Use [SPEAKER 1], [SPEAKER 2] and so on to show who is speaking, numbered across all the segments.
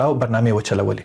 [SPEAKER 1] او برنامه وچلولې.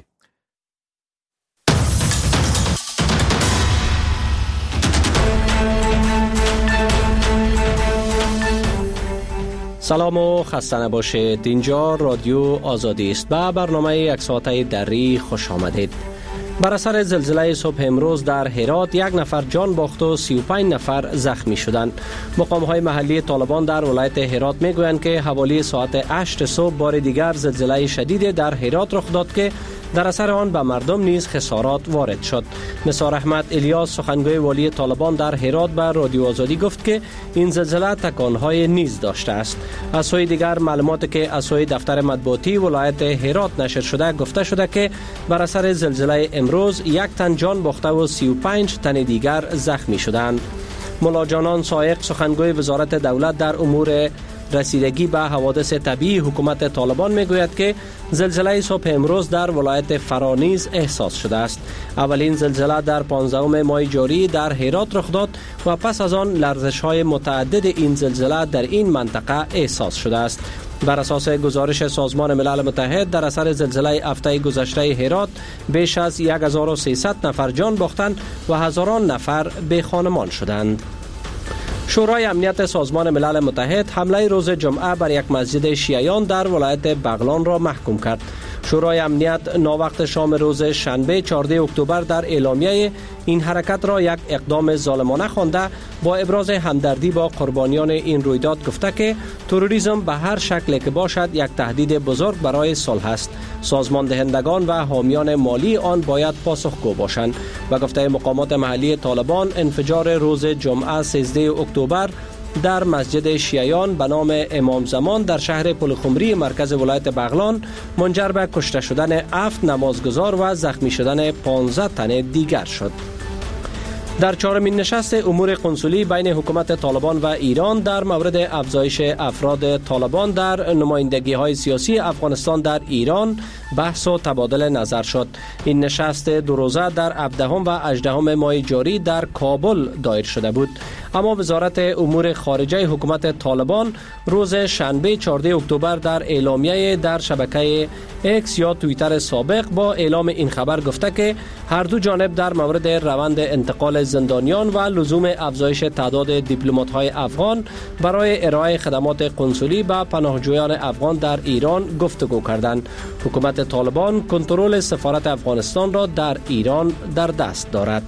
[SPEAKER 2] سلام و خسته نباشید. اینجا رادیو آزادی است. به برنامه یک ساعته دری خوش آمدید. بر اثر زلزله صبح امروز در هرات 1 نفر جان باخت و 35 نفر زخمی شدند. مقام‌های محلی طالبان در ولایت هرات میگویند که حوالی ساعت 8 صبح بار دیگر زلزله شدید در هرات رخ داد که در اثر آن به مردم نیز خسارات وارد شد. نثار احمد الیاس سخنگوی والی طالبان در هرات به رادیو آزادی گفت که این زلزله تکانهای نیز داشته است. از سوی دیگر معلوماتی که از سوی دفتر مطبوعاتی ولایت هرات نشر شده گفته شده که بر اثر زلزله امروز 1 تن جان باخته و 35 تن دیگر زخمی شدند. ملا جانان سایق سخنگوی وزارت دولت در امور رسیدگی به حوادث طبیعی حکومت طالبان میگوید که زلزله صبح امروز در ولایت فرانیز احساس شده است. اولین زلزله در 15 ماه جاری در هرات رخ داد و پس از آن لرزش‌های متعدد این زلزله در این منطقه احساس شده است. بر اساس گزارش سازمان ملل متحد در اثر زلزله هفته گذشته هرات بیش از 1300 نفر جان باختند و هزاران نفر بی خانمان شدند. شورای امنیت سازمان ملل متحد حمله روز جمعه بر یک مسجد شیعیان در ولایت بغلان را محکوم کرد. شورای امنیت ناوقت شام روز شنبه 14 اکتبر در اعلامیه این حرکت را یک اقدام ظالمانه خوانده با ابراز همدردی با قربانیان این رویداد گفته که تروریسم به هر شکلی که باشد یک تهدید بزرگ برای صلح است. سازمان دهندگان و حامیان مالی آن باید پاسخگو باشند. و گفته مقامات محلی طالبان انفجار روز جمعه 13 اکتبر در مسجد شیعیان به نام امام زمان در شهر پلخمری مرکز ولایت بغلان منجر به کشته شدن 7 نمازگزار و زخمی شدن 15 تن دیگر شد. در 4مین نشست امور قنسولی بین حکومت طالبان و ایران در مورد افزایش افراد طالبان در نمایندگی‌های سیاسی افغانستان در ایران بحث و تبادل نظر شد. این نشست 2 روزه در 17 و 18 ماه جاری در کابل دایر شده بود. اما وزارت امور خارجه حکومت طالبان روز شنبه 14 اکتبر در اعلامیه در شبکه ایکس یا توییتر سابق با اعلام این خبر گفته که هر دو جانب در مورد روند انتقال زندانیان و لزوم افزایش تعداد دیپلمات‌های افغان برای ارائه خدمات قنسولی به پناهجویان افغان در ایران گفتگو کردند. حکومت طالبان کنترل سفارت افغانستان را در ایران در دست دارد.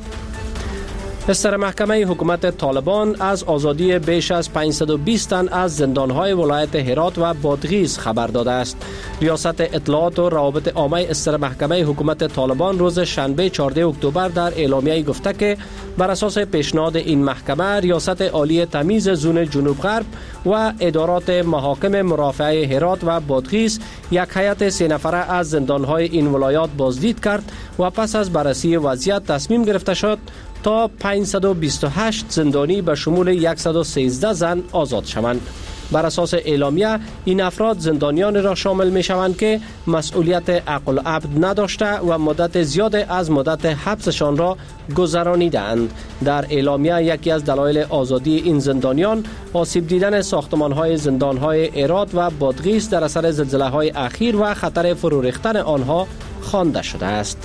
[SPEAKER 2] استر محکمه حکومت طالبان از آزادی بیش از 520 تن از زندانهای ولایت هرات و بادغیس خبر داده است. ریاست اطلاعات و روابط عامه استر محکمه حکومت طالبان روز شنبه 14 اکتبر در اعلامیه گفته که بر اساس پیشنهاد این محکمه ریاست عالی تمیز زون جنوب غرب و ادارات محاکم مرافعه هرات و بادغیس یک هیئت 3 نفره از زندانهای این ولایات بازدید کرد و پس از بررسی وضعیت تصمیم گرفته شد تا 528 زندانی به شمول 113 زن آزاد شوند. بر اساس اعلامیه این افراد زندانیان را شامل می شوند که مسئولیت عقل و عبد نداشته و مدت زیاد از مدت حبسشان را گذرانیدند. در اعلامیه یکی از دلایل آزادی این زندانیان آسیب دیدن ساختمان‌های زندان‌های هرات و بادغیس در اثر زلزله‌های اخیر و خطر فرو ریختن آنها خوانده شده است.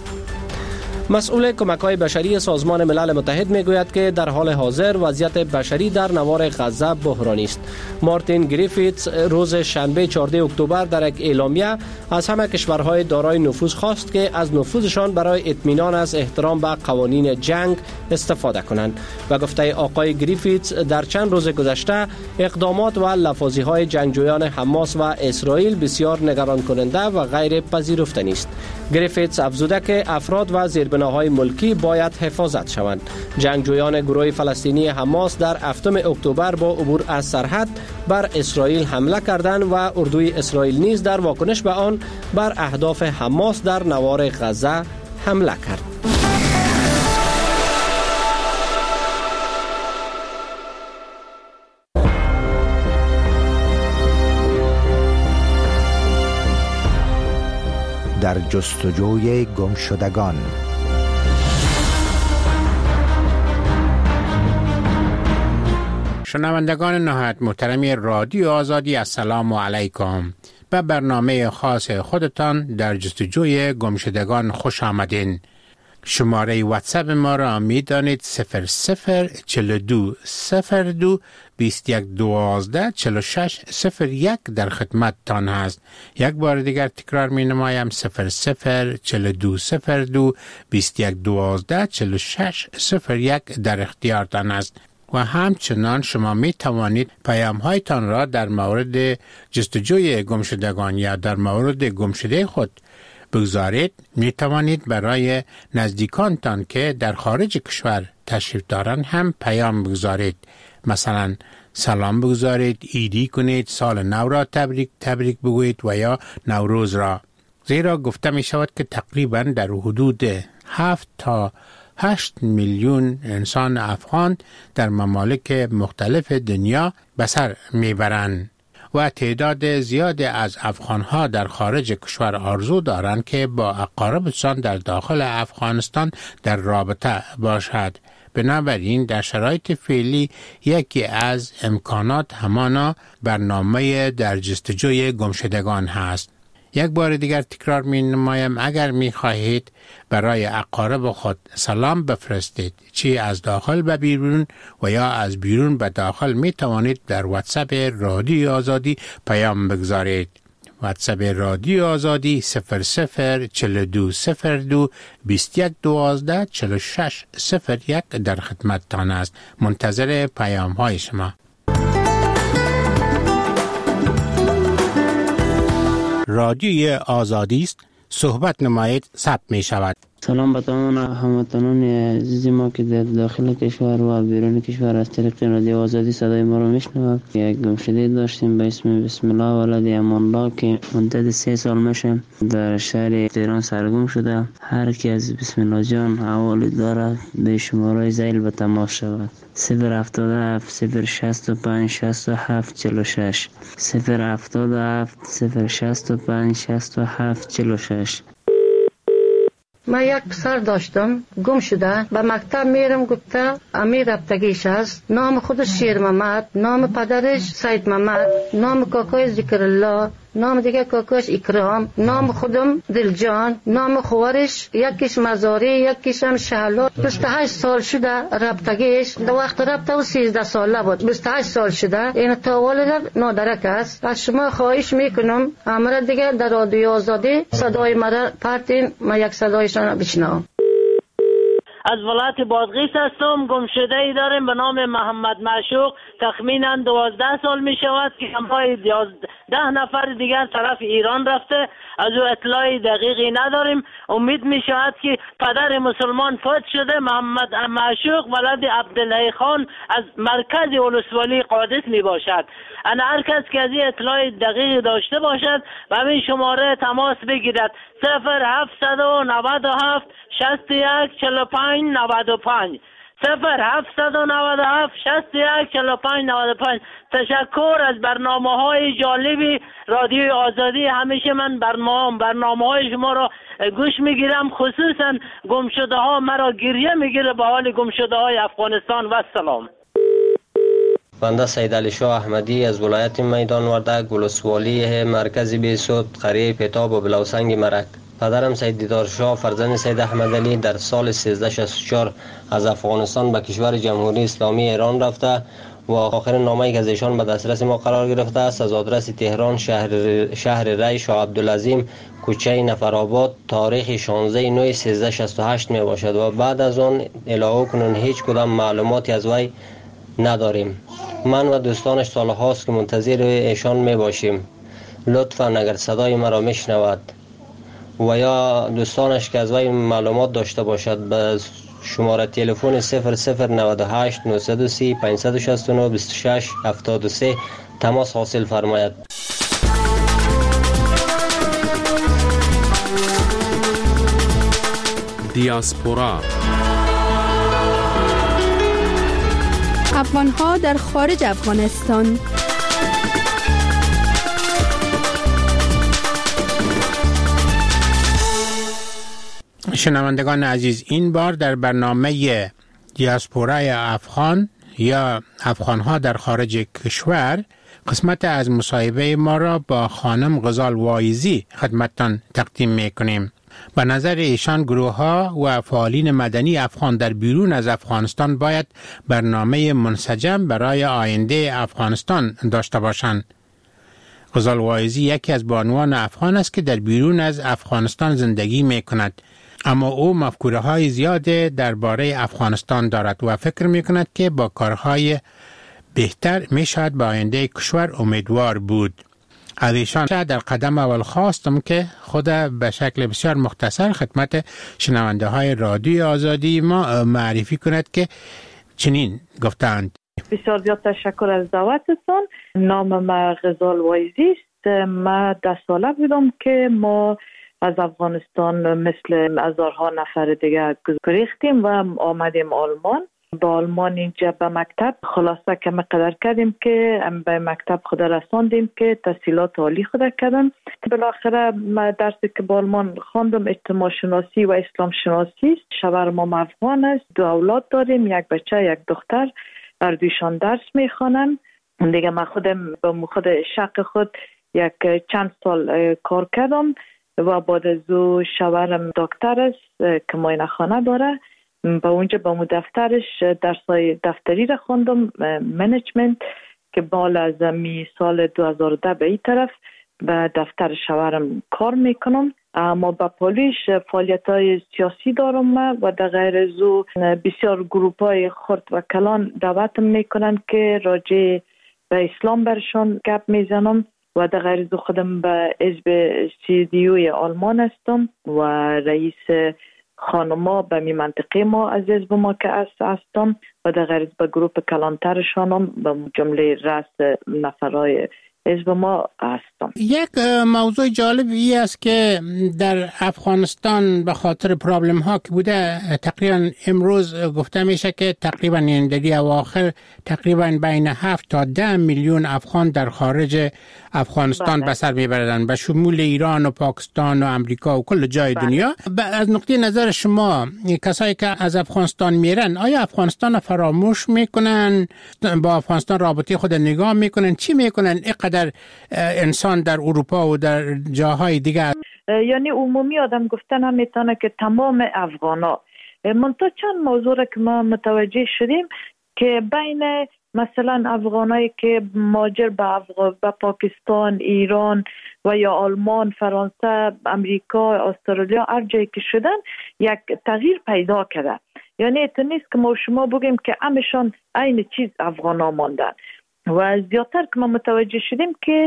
[SPEAKER 2] مسئول کمک‌های بشری سازمان ملل متحد میگوید که در حال حاضر وضعیت بشری در نوار غزه بحرانی است. مارتین گریفیتس روز شنبه 14 اکتبر در یک اعلامیه از همه کشورهای دارای نفوذ خواست که از نفوذشان برای اطمینان از احترام به قوانین جنگ استفاده کنند و گفته آقای گریفیتس در چند روز گذشته اقدامات و لفاظی‌های جنگجویان حماس و اسرائیل بسیار نگران کننده و غیر پذیرفتنی است. گریفیتس افزوده که افراد و زیربناهای ملکی باید حفاظت شوند. جنگجویان گروه فلسطینی حماس در 7 اکتبر با عبور از سرحد بر اسرائیل حمله کردند و اردوی اسرائیل نیز در واکنش به آن بر اهداف حماس در نوار غزه حمله کرد.
[SPEAKER 3] در جستجوی گمشدگان.
[SPEAKER 4] شنوندگان نهایت محترم رادیو آزادی، السلام علیکم.
[SPEAKER 1] به برنامه خاص خودتان در جستجوی گمشدگان خوش آمدین. شماره واتساپ ما را می دانید 0042 02 21 12 46 01 در خدمت تان هست. یک بار دیگر تکرار می نمایم 0042 02 21 12 46 01 در اختیارتان است. و همچنان شما می توانید پیام هایتان را در مورد جستجوی گمشدگان یا در مورد گمشده خود بگذارید. می توانید برای نزدیکانتان که در خارج کشور تشریف دارند هم پیام بگذارید. مثلا سلام بگذارید، عیدی کنید، سال نو را تبریک بگویید و یا نوروز را. زیرا گفته می شود که تقریبا در حدود 7 تا 8 میلیون انسان افغان در ممالک مختلف دنیا به سر میبرند و تعداد زیادی از افغانها در خارج کشور آرزو دارند که با اقاربشان در داخل افغانستان در رابطه باشد. بنابراین در شرایط فعلی یکی از امکانات همانا برنامه در جستجوی گمشدگان هست. یک بار دیگر تکرار می نمایم اگر می خواهید برای اقارب خود سلام بفرستید، چی از داخل به بیرون و یا از بیرون به داخل، می توانید در واتساپ رادیو آزادی پیام بگذارید. واتساپ رادیو آزادی 0042 02 21 12 46 01 در خدمت تان است. منتظر پیام های شما. رادیوی آزادی است. صحبت نمایید ثبت می شود.
[SPEAKER 4] سلام به تمام هموطنان عزیز ما که در داخل کشور و بیرون کشور از طریق رادیو آزادی صدای ما را میشنوند. یک گمشده داشتیم به اسم بسم الله ولد امان الله که مدت 3 سال میشه در شهر تهران سرگم شده. هر کی از بسم الله جان حوالی دارد به شماره زیل به تماس شود. 077 065 67 46 077 065 67 46.
[SPEAKER 5] من یک پسر داشتم گم شده، به مکتب میرم گفته امیر رفتگیش است. نام خودش شیر محمد، نام پدرش سید محمد، نام کاکای ذکر الله، نام دیگه کاکاش اکرام، نام خودم دلجان، نام خوارش یکیش مزاری یکیش هم شهلا. 28 سال شده رفتگیش. در وقت رفته و 13 ساله بود. 28 سال شده. این تا والد نادرک است. از شما خواهش میکنم امر دیگه در رادیو آزادی صدای مرا پرتین، ما یک صدایشان بشنوم.
[SPEAKER 6] از ولایت بادغیس هستم. گمشده ای داریم به نام محمد معشوق. تخمینا 12 سال می شود که همراه 10 نفر دیگر طرف ایران رفته. از او اطلاعی دقیقی نداریم. امید می شود که پدر مسلمان فوت شده. محمد معشوق ولد عبدالله خان از مرکز ولسوالی قادس می باشد. انا هر کس که از این اطلاع دقیقی داشته باشد و همین شماره تماس بگیرد 0797 61 45 95 0797 61 45 95. تشکر از برنامه‌های جالبی رادیوی آزادی. همیشه من برنامه‌های شما را گوش میگیرم، خصوصا گمشده ها مرا گریه میگیره به حال گمشده های افغانستان. و سلام.
[SPEAKER 7] بنده سید علی شاه احمدی از ولایت میدان وردک ولسوالی مرکز بیسود قریه پتاب و بلوسنگ مرک. پدرم سید دیدار شاه فرزند سید احمد علی در سال 1364 از افغانستان به کشور جمهوری اسلامی ایران رفته و آخرین نامه‌ای که از ایشان به دسترس ما قرار گرفته است از آدرس تهران شهر ری شاه عبدالعظیم کوچه نفرآباد تاریخ 16/9/1368 می باشد و بعد از آن الهو کنون هیچ کدام معلوماتی از وی نداریم. من و دوستانش سالهاست که منتظر ایشان می باشیم. لطفاً اگر صدای مرا میشنود و یا دوستانش که از وی معلومات داشته باشد به شماره تلفن 0098 930 569 26 73 تماس حاصل فرماید.
[SPEAKER 8] دیاسپورا
[SPEAKER 9] افغان‌ها در خارج افغانستان.
[SPEAKER 1] شنوندگان عزیز، این بار در برنامه دیاسپورای افغان یا افغان‌ها در خارج کشور قسمت از مصاحبه ما را با خانم غزال وایزی خدمتتان تقدیم میکنیم. به نظر ایشان گروه‌ها و فعالین مدنی افغان در بیرون از افغانستان باید برنامه منسجم برای آینده افغانستان داشته باشند. غزال وایزی یکی از بانوان افغان است که در بیرون از افغانستان زندگی می کند، اما او مفکوره های زیاده درباره افغانستان دارد و فکر می کند که با کارهای بهتر می شود به آینده کشور امیدوار بود. از ایشان در قدم اول خواستم که خود به شکل بسیار مختصر خدمت شنونده های رادیو آزادی ما معرفی کند که چنین گفتند.
[SPEAKER 8] بسیار زیاد تشکر از دعوتتان. نام ما غزال وایزی است. ما 10 ساله بودم که ما از افغانستان مثل هزارها نفر دیگه گریختیم و آمدیم آلمان. با آلمان اینجا به مکتب خلاصه که مقدر کردیم که به مکتب خود رساندیم که تحصیلات عالی خود کردم. بالاخره ما درسی که با آلمان خواندم اجتماع شناسی و اسلام شناسی. شوهرم افغان است. 2 اولاد داریم، 1 بچه 1 دختر. هر دویشان درس میخوانن. دیگه من خودم با خود شق خود چند سال کار کردم و بعد از او شوهرم دکتر است که معاینه خانه داره. با اونجا با مو دفترش درسای دفتری را خوندم، منیجمنت، که بالا از سال 2010 به این طرف به دفتر شوهرم کار میکنم. اما با پولیش فعالیت‌های سیاسی دارم و در غیر از او بسیار گروپ‌های خرد و کلان دعوتم میکنن که راجع به اسلام برشان گپ میزنم و در غیر از او خودم به حزب CDU آلمان هستم و رئیس خانما به می منطقه ما از حزب ما که هستم و در غیر از به گروپ کلانترشانم به جمله رأس نفرای حزب ما هستم.
[SPEAKER 1] یک موضوع جالب ای است که در افغانستان به خاطر پرابلم ها که بوده تقریبا امروز گفته میشه که تقریبا در اواخر تقریبا بین 7 تا 10 میلیون افغان در خارج افغانستان به سر میبردن، به شمول ایران و پاکستان و امریکا و کل جای دنیا. از نقطه نظر شما کسایی که از افغانستان میرن آیا افغانستان فراموش میکنن؟ با افغانستان رابطه خود نگاه میکنن؟ چی میکنن؟ در انسان در اروپا و در جاهای دیگر،
[SPEAKER 8] یعنی عمومی آدم گفتن هم میتونه که تمام افغانا. منتها چند موضوع را که ما متوجه شدیم که بین مثلا افغانایی که مهاجر به پاکستان، ایران و یا آلمان، فرانسه، امریکا، استرالیا هر جایی که شدن یک تغییر پیدا کرده. یعنی اتو نیست که ما شما بگیم که همشان عین چیز افغانا ماندن و زیادتر که ما متوجه شدیم که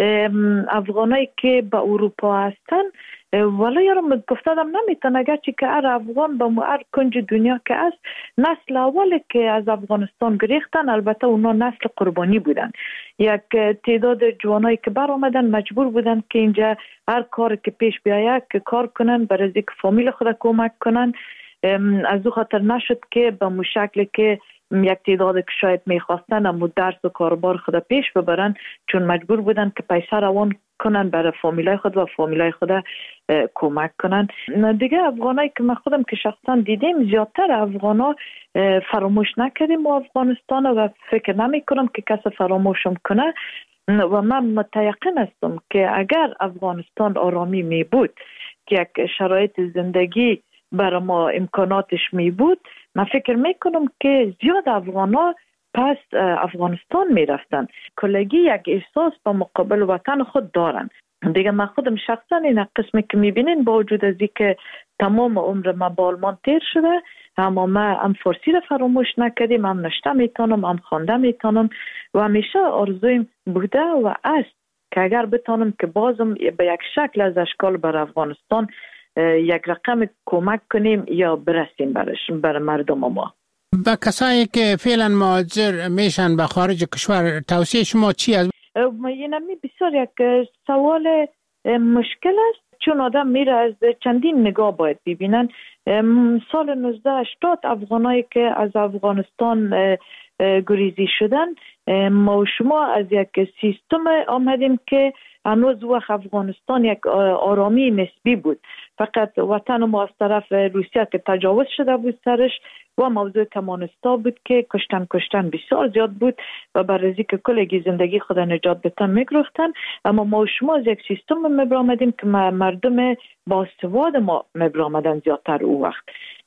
[SPEAKER 8] افغانایی که به اروپا هستن ولی یارم گفتادم نمیتونه اگرچه که هر افغان به هر کنج دنیا که است نسل اولی که از افغانستان گریختن، البته اونا نسل قربانی بودن. یک تعداد جوانایی که بر آمدن مجبور بودن که اینجا هر کار که پیش بیاید که کار کنن، برای اینکه فامیل خود کمک کنن. از او خاطر نشد که به مو شکل که یک تعداد که شاید میخواستن اما درس و کاربار خود پیش ببرن، چون مجبور بودن که پیسه روان کنن برای فامیلای خود و فامیلای خود کمک کنن. دیگه افغانایی که من خودم که شخصا دیدیم، زیادتر افغانا فراموش نکردیم و افغانستان و فکر نمی کنم که کس فراموشم کنه و من متیقن هستم که اگر افغانستان آرامی می بود، که یک شرایط زندگی برای ما امکاناتش می بود، من فکر میکنم که زیاد افغانا پس افغانستان میرفتن. کلگی یک احساس با مقابل وطن خود دارن. دیگه من خودم شخصا این قسمی که میبینین با وجود از اینکه تمام عمر ما با آلمان تیر شده، اما ما هم فارسی را فراموش نکردیم، هم نشته میتونم، هم خوانده میتونم و همیشه آرزویم بوده و است که اگر بتونم که بازم به یک شکل از اشکال بر افغانستان یک رقم کمک کنیم یا برسیم برای مردم ما.
[SPEAKER 1] با کسایی که فعلا مهاجر میشن به خارج کشور، توصیه شما چی است؟
[SPEAKER 8] اینمی بسیار یک سوال مشکل است، چون آدم میره از چندین نگاه باید ببینن. سال 1980 افغانایی که از افغانستان گریزی شدن ما و شما از یک سیستم آمدیم که هنوز وقت افغانستان یک آرامی نسبی بود، فقط وطن ما از طرف روسیه که تجاوز شده بود سرش و موضوع کمانستا بود که کشتن بسیار زیاد بود و برای که کلگی زندگی خود نجات بتن میگرفتن. اما ما و شما از یک سیستم مبرامدیم که مردم باسواد ما مبرامدن زیادتر او وقت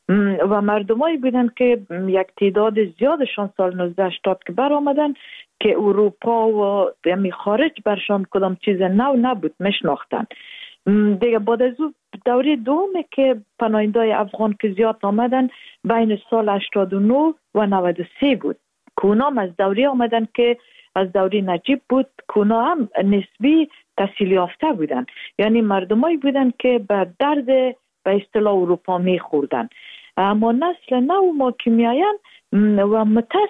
[SPEAKER 8] و مردمایی بودن که یک تعداد زیادشان سال 1980 که بر آمدن که اروپا و خارج برشان کدام چیز نو نبود میشناختن. دیگه بعد از او دوره دومه که پناهنده‌های افغان که زیاد آمدن بین سال 89 و 93 بود که اونا از دوره آمدن که از دوره نجیب بود که اونا هم نسبی تحصیل یافته بودن، یعنی مردمایی بودن که به درد به اصطلاح اروپا میخوردن. اما نسل نو ما که میاین و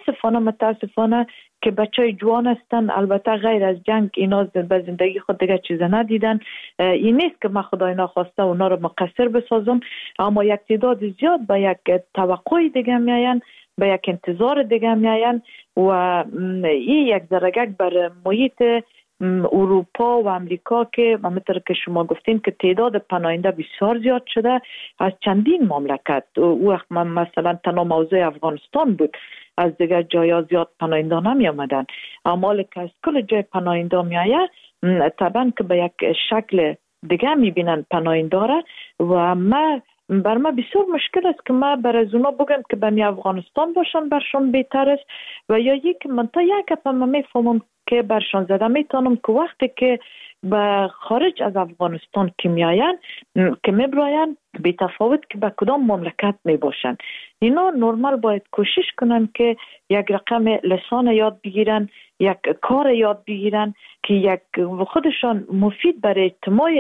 [SPEAKER 8] متاسفانه که بچهای جوان هستن، البته غیر از جنگ اینا به زندگی خود دیگه چیز ندیدن. این نیست که من خدای ناخواسته اونا رو مقصر بسازم، اما یک تعداد زیاد به یک توقع دیگه میاین، به یک انتظار دیگه میاین و این یک درجه بر محیط اروپا و امریکا که همونطور که شما گفتین که تعداد پناهنده بسیار زیاد شده از چندین مملکت. وقت مثلا تنها موضوع افغانستان بود، از دیگر جایا زیاد پناهنده نمی آمدن، اما که از کل جای پناهنده می آید طبعا که به یک شکل دیگه می بینن پناهنده را و بر ما بسیار مشکل است که ما بر از اونا بگم که به افغانستان باشن برشان بهتر است و یا یک من تا یک اپا ما میفهمم که برشان زده میتونم که وقتی که به خارج از افغانستان که میاین که میبراین بی تفاوت که به کدام مملکت میباشن، اینا نرمال باید کوشش کنن که یک رقم لسان یاد بگیرن، یک کار یاد بگیرن که یک خودشان مفید برای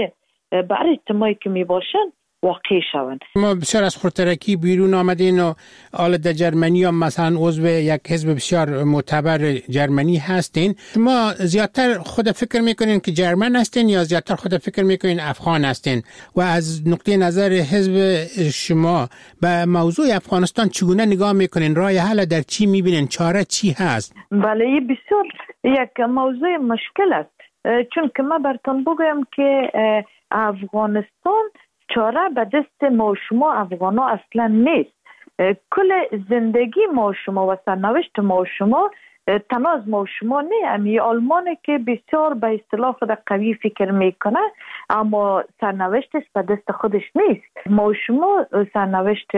[SPEAKER 8] اجتماعی که میباشن واقع شوند.
[SPEAKER 1] ما بسیار از خودترکی بیرون آمدین و حالا در جرمنی هم مثلا عضو یک حزب بسیار معتبر جرمنی هستین. شما زیادتر خود فکر میکنین که جرمن هستین یا زیادتر خود فکر میکنین افغان هستین و از نقطه نظر حزب شما به موضوع افغانستان چگونه نگاه میکنین؟ راه حل در چی میبینین؟ چاره چی هست؟
[SPEAKER 8] بله بسیار یک موضوع مشکل است، چون که من براتون بگم که افغانستان چاره به دست ما و شما افغانا اصلا نیست. کل زندگی ما و شما و سرنوشت ما و شما تنها از ما و شما نه. امی آلمانه که بسیار به اصطلاح خود قوی فکر میکنه اما سرنوشتش به دست خودش نیست. ما و شما سرنوشت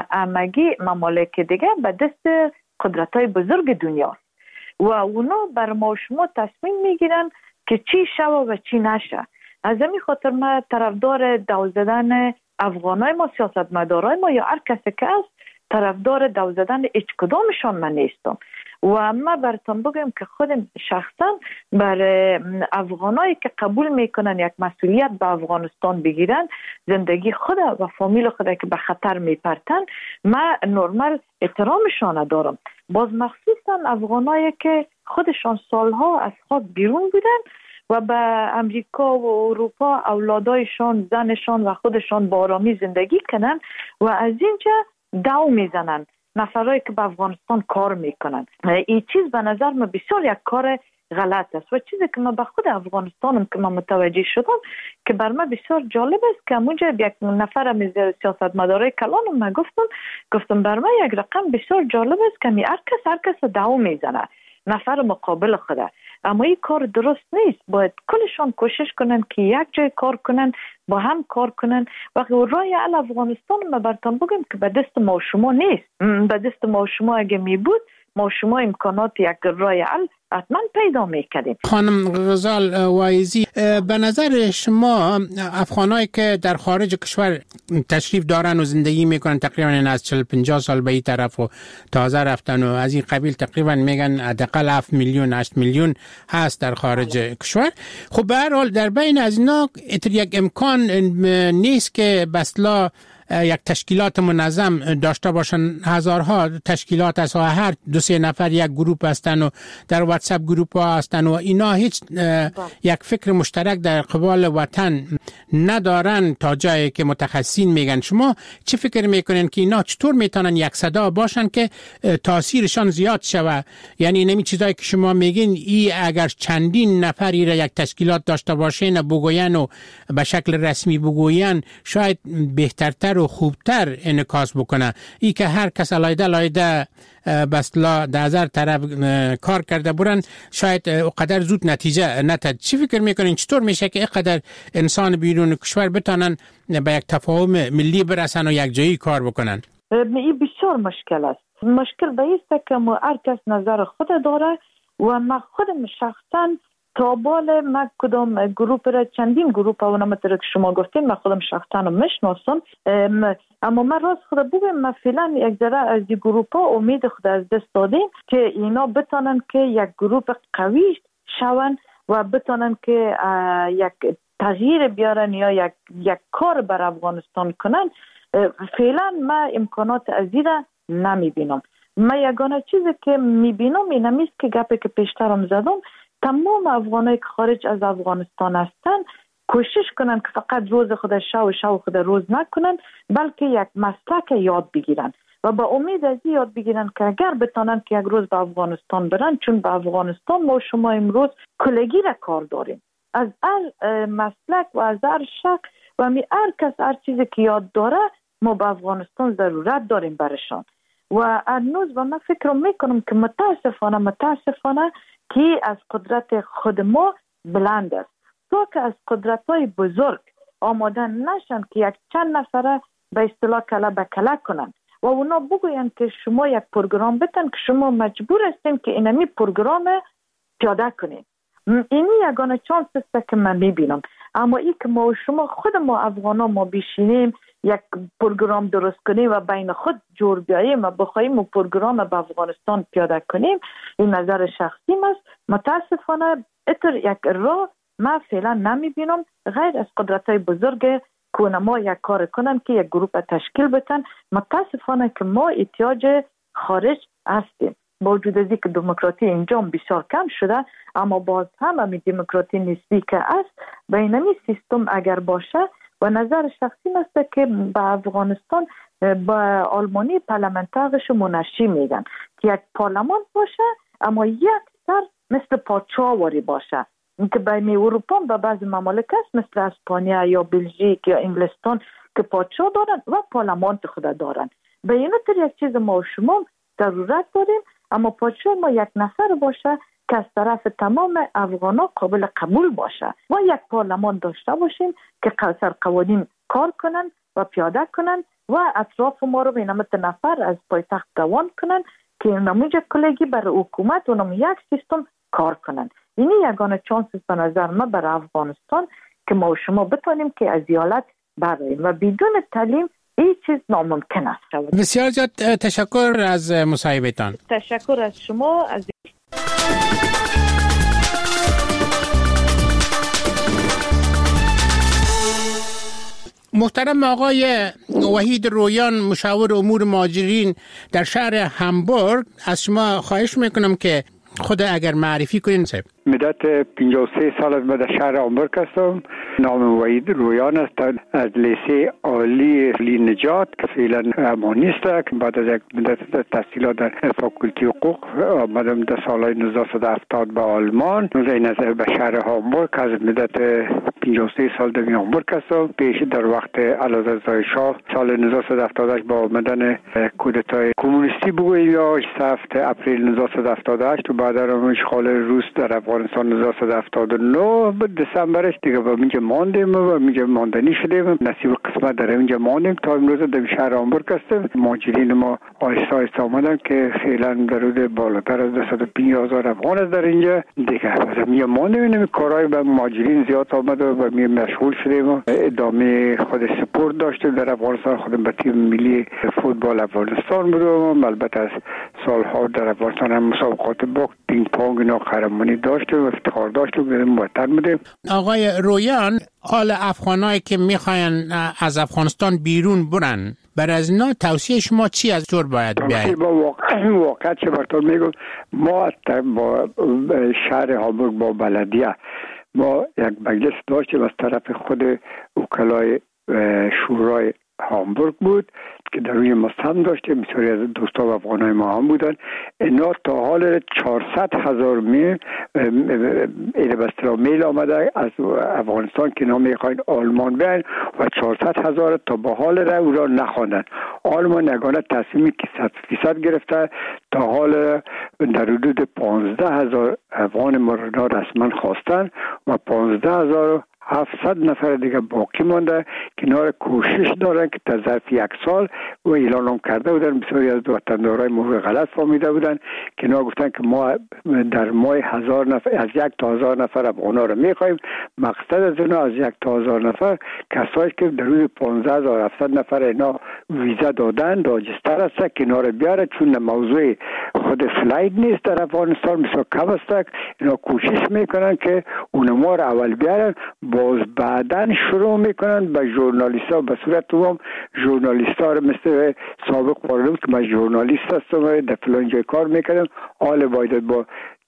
[SPEAKER 8] همگی ممالک دیگه به دست قدرت‌های بزرگ دنیا و اونا بر ما و شما تصمیم میگیرن که چی شود و چی نشه. از همین خاطر ما طرفدار دو زدن افغانای ما، سیاستمدارای ما یا هر کسی که است طرفدار دو زدن هیچ کدامشان من نیستم و ما براتون بگم که خودم شخصا بر افغانایی که قبول میکنن یک مسئولیت به افغانستان بگیرن، زندگی خود و فامیل خود که به خطر میپرتن، ما نرمال احترامشان دارم. باز مخصوصا افغانایی که خودشان سالها از خاک بیرون بودن و به امریکا و اروپا اولادایشان، زنشان و خودشان با آرامی زندگی کنن و از اینجا دو میزنن نفرایی که به افغانستان کار میکنن. این چیز به نظر من بسیار یک کار غلط است و چیزی که من به خود افغانستانم که من متوجه شدم که بر من بسیار جالب است که اونجا یک نفر از سیاستمدارای کلانم من گفتم بر من یک رقم بسیار جالب است که هر کس دو میزنه نفر مقابل خوده، اما این کار درست نیست. باید کلشان کوشش کنن که یک جای کار کنن، با هم کار کنن و راه حل افغانستان ما براتون بگم که به دست ما و شما نیست. به دست ما و شما اگه می بود ما و شما امکانات یک راه حل حتما پیدا میکردیم.
[SPEAKER 1] خانم غزال وایزی، به نظر شما افغانایی که در خارج کشور تشریف دارن و زندگی میکنن تقریبا از 40-50 سال به این طرف و تازه رفتن و از این قبیل تقریبا میگن حداقل 7 میلیون 8 میلیون هست در خارج کشور، خب به هر حال در بین از اینا یک امکان نیست که بسلا یک تشکیلات منظم داشته باشن؟ هزارها تشکیلات است و هر 2-3 نفر یک گروپ هستن و در واتساپ گروپ ها هستن و اینا هیچ یک فکر مشترک در قبال وطن ندارن تا جایی که متخصصین میگن. شما چه فکر میکنین که اینا چطور میتونن یک صدا باشن که تاثیرشان زیاد شوه؟ یعنی نمی چیزایی که شما میگین ای اگر چندین نفری را یک تشکیلات داشته باشین و بگوین و به شکل رسمی بگوین شاید بهترتر و خوبتر انعکاس بکنه. ای که هر کس علیده بس لا در طرف کار کرده برن شاید اقدر زود نتیجه نتد. چی فکر میکنین چطور میشه که اقدر انسان بیرون کشور بتانن به یک تفاهم ملی برسن و یک جایی کار بکنن؟
[SPEAKER 8] این بسیار مشکل است. مشکل به است که هر کس نظر خود داره و من خودم شخصا تابال من کدام گروپ را چندین گروپ و نمطر که شما گفتین من خودم شخصا میشناسم، اما من راست خود بگم من فعلا یک ذره از این گروپ ها امید خود از دست دادیم که اینا بتانن که یک گروپ قوی شون و بتانن که یک تغییر بیارن یا یک کار بر افغانستان کنن. فعلا من امکانات ازی را نمیبینم. من یگانه چیزی که میبینم این همیست که گپی که پیشترم زدم، تمام افغانایی که خارج از افغانستان هستن کوشش کنن که فقط روز خود شو خود روز نکنن، بلکه یک مسلک یاد بگیرن و با امید از یاد بگیرن که اگر بتانن که یک روز به افغانستان برن، چون به افغانستان ما شما امروز کلگی را کار داریم از هر مسلک و از هر شق و هر کس هر چیزی که یاد داره ما به افغانستان ضرورت داریم برشان. و هنوز و من فکر میکنم که متاسفانه که از قدرت خود ما بلند است تا که از قدرت های بزرگ آماده نشن که یک چند نفره به اصطلاح کله به کله کنن و اونا بگوین که شما یک پروگرام بتن که شما مجبور هستیم که اینمی پروگرام پیاده کنیم. اینی یگانه چانس است که من میبینم. اما ای که ما و شما خود ما افغانا ما بشینیم یک پروگرام درست کنیم و بین خود جور بیاییم و بخوایم و پروگرام به افغانستان پیاده کنیم، این نظر شخصیم است. متاسفانه اتر یک راه ما فعلا نمیبینم غیر از قدرت های بزرگ که ما یک کار کنن که یک گروپ تشکیل بتن. متاسفانه که ما احتیاج خارج هستیم با وجود از اینکه دموکراسی اینجا بسیار کم شده، اما باز هم همین دموکراسی نسبی که است به اینمی سیستم اگر باشه و نظر شخصی است که به افغانستان با آلمانی پارلمانتاغش منشی میگن که یک پارلمان باشه اما یک سر مثل پادشاهواری باشه، اینکه بین اروپا و بعض ممالک است مثل اسپانیا یا بلژیک یا انگلستان که پادشاه دارن و پارلمان خود دارن. به این طور یک چیز ما و شما ضرورت داریم، اما پادشاه ما یک نفر باشه که از طرف تمام افغانا قابل قبول باشه و یک پارلمان داشته باشیم که سر قوانین کار کنن و پیاده کنن و اطراف ما رو به نمت نفر از پایتخت روان کنن که نموج کلگی بر حکومت و نمو یک سیستم کار کنن. اینی یگانه چانس به نظر ما بر افغانستان که ما و شما بتونیم که از ایالت براییم و بدون تعلیم این چیز ناممکن است.
[SPEAKER 1] بسیار زیاد تشکر از مصاحبهتان.
[SPEAKER 8] تشکر از شما. از
[SPEAKER 1] محترم آقای وحید رویان، مشاور امور مهاجرین در شهر همبورگ، از شما خواهش میکنم که خود اگر معرفی کنین.
[SPEAKER 10] مدت 53 سال از در شهر همبورگ هستم. نام وحید رویان است. از لیسه عالی نجات که فعلا امانیست است. بعد از یک مدت تحصیلات در فاکولتی حقوق آمدم در سالهای 1970 به آلمان. این به شهر همبورگ از مدت 53 سال در همبورگ هستم. پیش در وقت اعلیحضرت زاهد شاه سال 1978 با آمدن کودتای کمونیستی بگوییم یا 7 اپریل 1978 و بعد از اشغال روس در افغانستان 1979 به دسامبرش دیگه با اینجا ماندیم و اینجا ماندنی شدیم. نصیب قسمت در اینجا ماندیم تا امروز در شهر همبورگ هستیم. مهاجرین ما آهسته آهسته آمدن که فعلا در حدود بالاتر از 250,000 افغان است در اینجا دیگه. اینجا ماندیم. این کارهای به مهاجرین زیاد آمد و و می مشغول شدیم و ادامه خود سپورت داشتیم در افغانستان. خودم به تیم ملی فوتبال افغانستان بودم. البته از سالها در افغانستان هم مسابقات باخت پینگ پونگ اینا قهرمانی داشتیم و افتخار داشتیم بودیم وطن بودیم.
[SPEAKER 1] آقای رویان، حال افغانایی که میخواین از افغانستان بیرون برن، برای از اینا توصیه شما چی از طور باید بیاید؟
[SPEAKER 10] با واقعا چه برطور میگم، ما با شهر هامبورگ با بلدیه ما یک مجلس داشتیم از طرف خود وکلای شورای هامبورگ بود که در روی مستم داشتیم. بسیاری از دوستا و افغانای ما هم بودن. اینا تا حال 400,000 میل آمده از افغانستان که نام میخواین آلمان بیاین و 400,000 تا به حال او را نخواندن. آلمان یگانه تصمیمی که 100% گرفته تا حال در حدود 15,000 افغان ما را رسما خواستن و 15,700 نفر دیگه باقی مانده که اینا کوشش دارن که در ظرف یک سال و اعلان هم کرده بودن. بسیاری از وطندارای ما غلط فهمیده بودن که اینا گفتن که ما در ماه 1000 نفر از 1 تا 1000 نفر افغانا رو میخوایم. مقصد از اینا از 1 تا 1000 نفر کسایی که در روز 15,700 نفر اینا ویزا دادن راجستر هست که اینا رو بیاره، چون موضوع خود فلایت نیست در افغانستان بسیار کم است. اینا کوشش میکنن که اونما رو اول بیارن، باز بعدن شروع میکنن به ژورنالیستا به صورت عموم ژورنالیستا رو مثل سابق قرار که من ژورنالیست هستم در فلان جای کار میکنم، حال باید با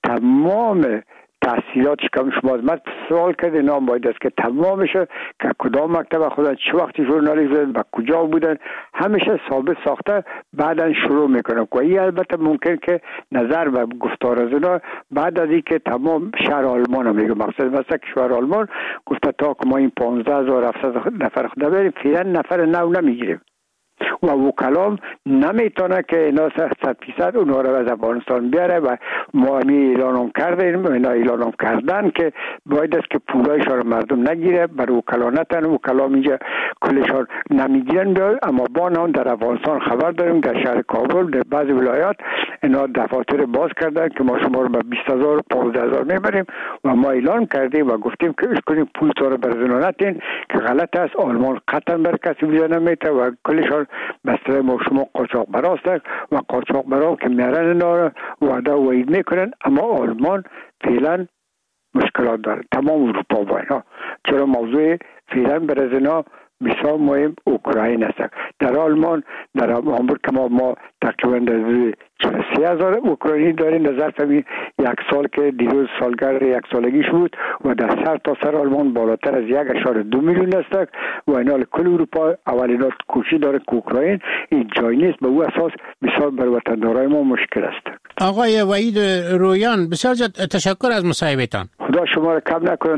[SPEAKER 10] تمام تحصیلاتش که شما از من سوال کرده نام باید است که تمام بشه که کدام مکتب خودن چه وقتی ژورنالیست بودن و کجا بودن همیشه ثابت ساخته بعدن شروع میکنن. و این البته ممکن که نظر و گفتار از اینا بعد از اینکه تمام شهر آلمان هم میگه مقصد مثلا که شهر آلمان گفته تا که ما این 15,700 نفر خود بریم فعلا نفر نو نمیگیریم و وکلام نمیتونه که اینا 100% اونها رو از افغانستان بیاره و ما اعلان کردیم اینا اعلان کردن که باید است که پولایشان رو مردم نگیره بر وکلا نتن. وکلام اینجا کلشان نمیگیرن اما با نام در افغانستان خبر داریم در شهر کابل در بعضی ولایات اینا دفاتر باز کردن که ما شما رو به 20,000 و 15,000 میبریم و ما اعلان کردیم و گفتیم که اشکالیم پول تو رو بر نتین که غلط است. آلمان قطعا بر کسی ویزا نمیده و کلشان مثلا ما شما قاچاق براست و قاچاق برام که میارن اینا وعده و وعید میکنن اما آلمان فعلا مشکلات داره تمام اروپا با اینا. چرا موضوع فعلا برای اینا بسیار مهم اوکراین است. در آلمان در هامبورگ که ما تقریبا 43,000 اوکراینی داریم در ظرف یک سال که دیروز سالگرد یک سالگیش بود و در سر تا سر آلمان بالاتر از 1.2 میلیون است و اینا کل اروپا اولینا کوشش داره که اوکراین این جای نیست. به او اساس بسیار بر وطندارای ما مشکل است.
[SPEAKER 1] آقای وحید رویان بسیار تشکر از مصاحبهتان.
[SPEAKER 10] خدا شما را کم نکنه.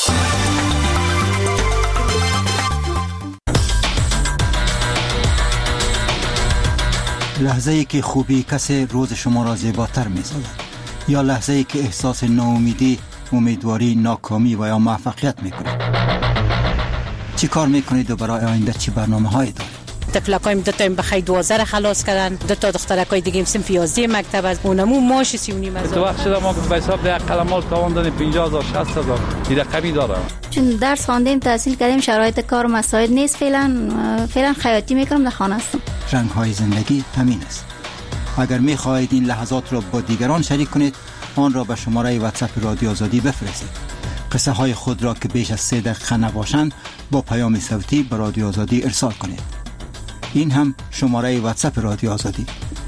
[SPEAKER 11] لحظه‌ای که خوبی کسی روز شما را زیباتر می‌سازد یا لحظه‌ای که احساس ناامیدی، امیدواری، ناکامی و یا موفقیت می‌کنید. چی کار می‌کنید و برای آینده چی برنامه‌هایی دارید؟
[SPEAKER 12] طفلکایم دو تا بخای 12 خلاص کردن، دو تا دخترکای دیگه هم صنف 11 مکتب از اونمو ماش 39 از.
[SPEAKER 13] تو وقت شده ما به حساب ده قلمال تاوان 50,000 60,000 دیگه کمی داره.
[SPEAKER 14] چون درس خواندیم تحصیل کردیم شرایط کار مساعد نیست فعلا خیاطی میکنم در خانه هستم.
[SPEAKER 11] رنگ‌های زندگی همین است. اگر می‌خواهید این لحظات را با دیگران شریک کنید آن را به شماره واتساپ رادیو آزادی بفرستید. قصه های خود را که بیش از 3 دقیقه نباشند با پیام صوتی به رادیو آزادی ارسال کنید. این هم شماره واتساپ رادیو آزادی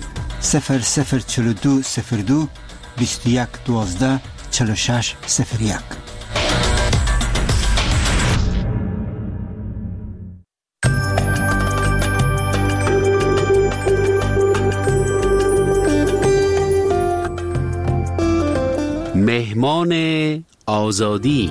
[SPEAKER 11] 0042 02 21 12 46 01.
[SPEAKER 15] مهمان آزادی.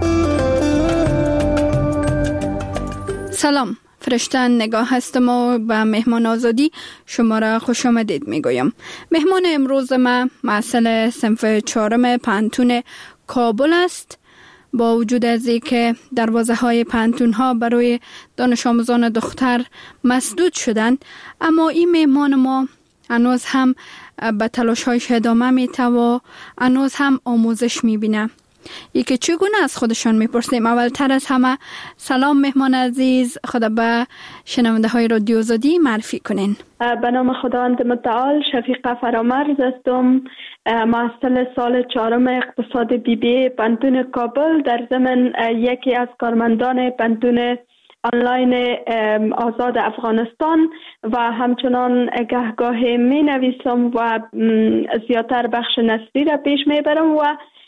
[SPEAKER 9] سلام، فرشته نگاه هستم و به مهمان آزادی شما را خوش آمدید میگویم. مهمان امروز ما محصل صنف 4 پانتون کابل است. با وجود از اینکه دروازه های پانتون ها برای دانش آموزان دختر مسدود شدند، اما این مهمان ما هنوز هم به تلاش هایش ادامه میده و هنوز هم آموزش میبینه. ای که چگونه از خودشان میپرسیم. اولتر از همه سلام مهمان عزیز، خدا به شنونده های رادیو آزادی معرفی کنین.
[SPEAKER 16] به نام خداوند متعال، شفیقه فرامرز هستم، محصل سال 4 اقتصاد BBA پانتون کابل، در ضمن یکی از کارمندان پانتون آنلاین آزاد افغانستان و همچنان گهگاه می نویسم و زیادتر بخش نثری را پیش می برم و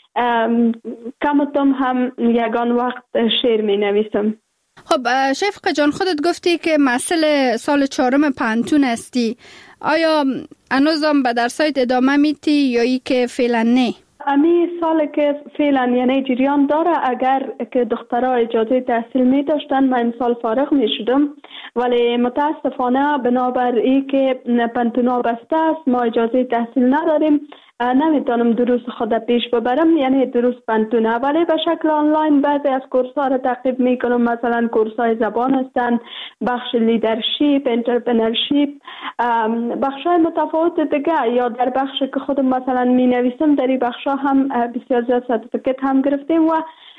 [SPEAKER 16] کمتم هم یگان وقت شعر می نویسم.
[SPEAKER 9] خب شفقه جان، خودت گفتی که محصل سال 4 پانتون هستی. آیا هنوزم به درسایت ادامه میتی یا ای که فعلا نه؟
[SPEAKER 16] امی سال که فعلا یعنی جریان داره، اگر که دخترها اجازه تحصیل می داشتن من این سال فارغ می شدم، ولی متاسفانه بنابر ای که پانتونا بسته است ما اجازه تحصیل نداریم، نمیتونم دروس خود پیش ببرم، یعنی دروس پانتونه، ولی به شکل آنلاین بعضی از کورس ها را تعقیب میکنم. مثلا کورس های زبان هستند، بخش لیدرشپ، انترپرنورشپ، بخش های متفاوت دیگه، یا در بخش که خودم مثلا می نویسم در این بخش ها هم بسیار زیاد سرتیفیکت هم گرفتیم و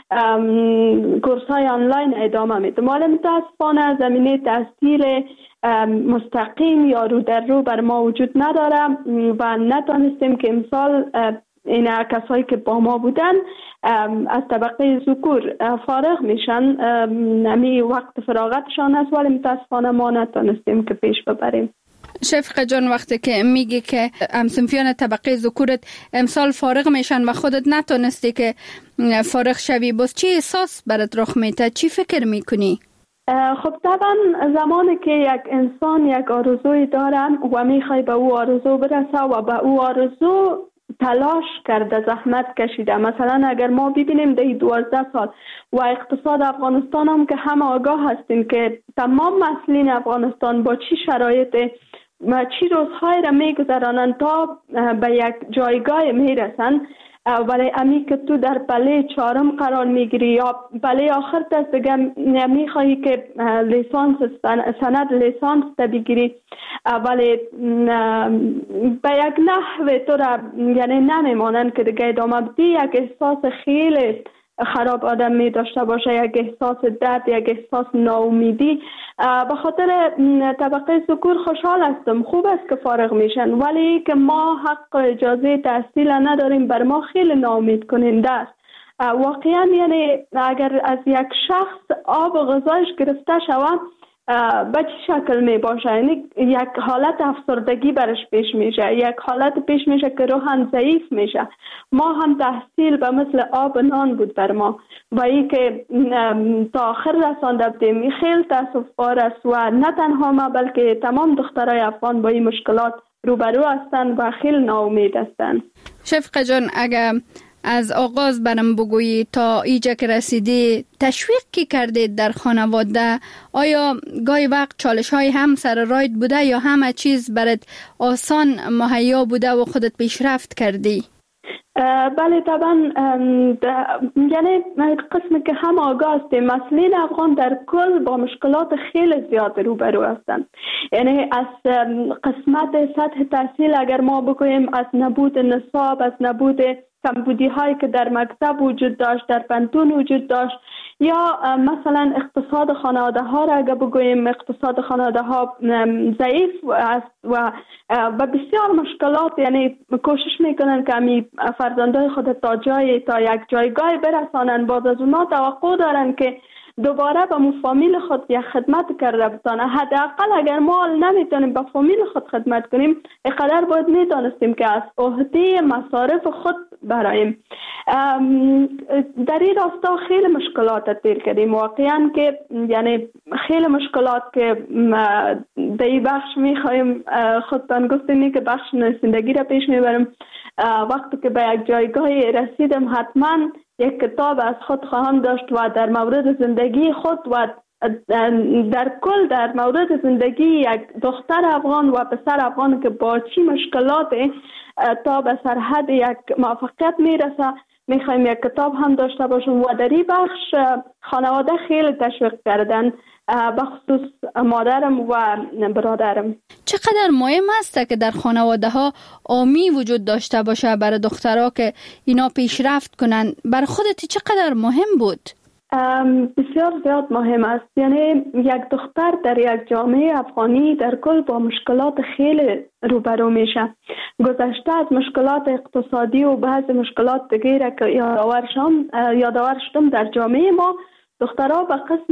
[SPEAKER 16] کورس های آنلاین ادامه میدم. ولی متاسفانه زمینه تحصیل مستقیم یا رو در رو بر ما وجود نداره و نتونستیم که امسال این کسایی که با ما بودن از طبقه ذکور فارغ میشن، نمی وقت فراغتشان است، ولی متاسفانه ما نتونستیم که پیش ببریم.
[SPEAKER 9] شفقه جان، وقتی که میگی که صنفیان طبقه ذکورت امسال فارغ میشن و خودت نتونستی که فارغ شوی، باز چی احساس برات رخ میده؟ چی فکر میکنی؟
[SPEAKER 16] خب طبعا زمانی که یک انسان یک آرزوی دارن و میخوای به او آرزو برسه و به او آرزو تلاش کرده، زحمت کشیده، مثلا اگر ما ببینیم در 12 سال و اقتصاد افغانستان هم که همه آگاه هستیم که تمام مسئولین افغانستان با چی شرایط چی روزهای را میگذرانند تا به یک جایگاه میرسن، ولی امی که تو در پله 4 قرار میگیری یا پله آخر دست دیگه میخواهی که لیسانس سند لیسانس تا بگیری، ولی به یک نحو تو را یعنی نمیمانند که دیگه ادامه بدی، یک احساس خیلی خراب آدم می داشته باشه، یک احساس درد، یک احساس ناامیدی. به خاطر طبقه ذکور خوشحال هستم، خوب است که فارغ میشن، ولی که ما حق اجازه تحصیل نداریم بر ما خیلی ناامید کننده است. واقعا یعنی اگر از یک شخص آب و غذایش گرفته شود به چه شکل می باشه؟ یعنی یک حالت افسردگی برش پیش میشه، یک حالت پیش میشه که روحاً ضعیف میشه. ما هم تحصیل به مثل آب نان بود بر ما و ای که تا آخر رسانده بودیم. خیلی تاسف بار است و نه تنها ما بلکه تمام دخترای افغان با این مشکلات روبرو هستند و خیلی ناامید هستند.
[SPEAKER 9] شفقه جان، اگر از آغاز برم بگویی تا اینجا که رسیدی تشویق کی کردید در خانواده؟ آیا گاهی وقت چالش های هم سر راید بوده یا همه چیز برات آسان مهیا بوده و خودت پیشرفت کردی؟
[SPEAKER 16] بله طبعا، یعنی قسمی که هم آگاه هستیم مسئولین افغان در کل با مشکلات خیلی زیاد روبرو هستند. یعنی از قسمت سطح تحصیل اگر ما بگوییم، از نبود نصاب، از نبود کمبودی هایی که در مکتب وجود داشت، در پانتون وجود داشت، یا مثلا اقتصاد خانواده ها را اگر بگوییم اقتصاد خانواده ها ضعیف است و بسیار مشکلات، یعنی کوشش میکنن که امی فرزندای خود تا یک جایگاه برسانن، باز از اونا توقع دارن که دوباره به فامیل خود یک خدمت کرده بتانه. حداقل اگر ما نمیتونیم به فامیل خود خدمت کنیم، اینقدر باید میدانستیم که از عهده مصارف خود برایم. در این راستا خیلی مشکلات دیر کردیم واقعا، که یعنی خیلی مشکلات که در این بخش میخوایم خودتان گفتیم که بخش نویسندگی را پیش میبرم. وقتی که به یک جایگاهی رسیدم حتما یک کتاب از خود خواهم داشت و در مورد زندگی خود و در کل در مورد زندگی یک دختر افغان و پسر افغان که با چی مشکلات تا به سرحد یک موفقیت میرسه میخوایم یک کتاب هم داشته باشم. و در این بخش خانواده خیلی تشویق کردن بخصوص مادرم و برادرم.
[SPEAKER 9] چقدر مهم است که در خانواده ها آمی وجود داشته باشه برای دخترها که اینا پیشرفت کنن؟ برای خودت چقدر مهم بود؟
[SPEAKER 16] بسیار زیاد مهم است. یعنی یک دختر در یک جامعه افغانی در کل با مشکلات خیلی روبرو میشه. گذشته از مشکلات اقتصادی و بعض مشکلات دیگه که یادآور شدم در جامعه ما، دخترها به قسم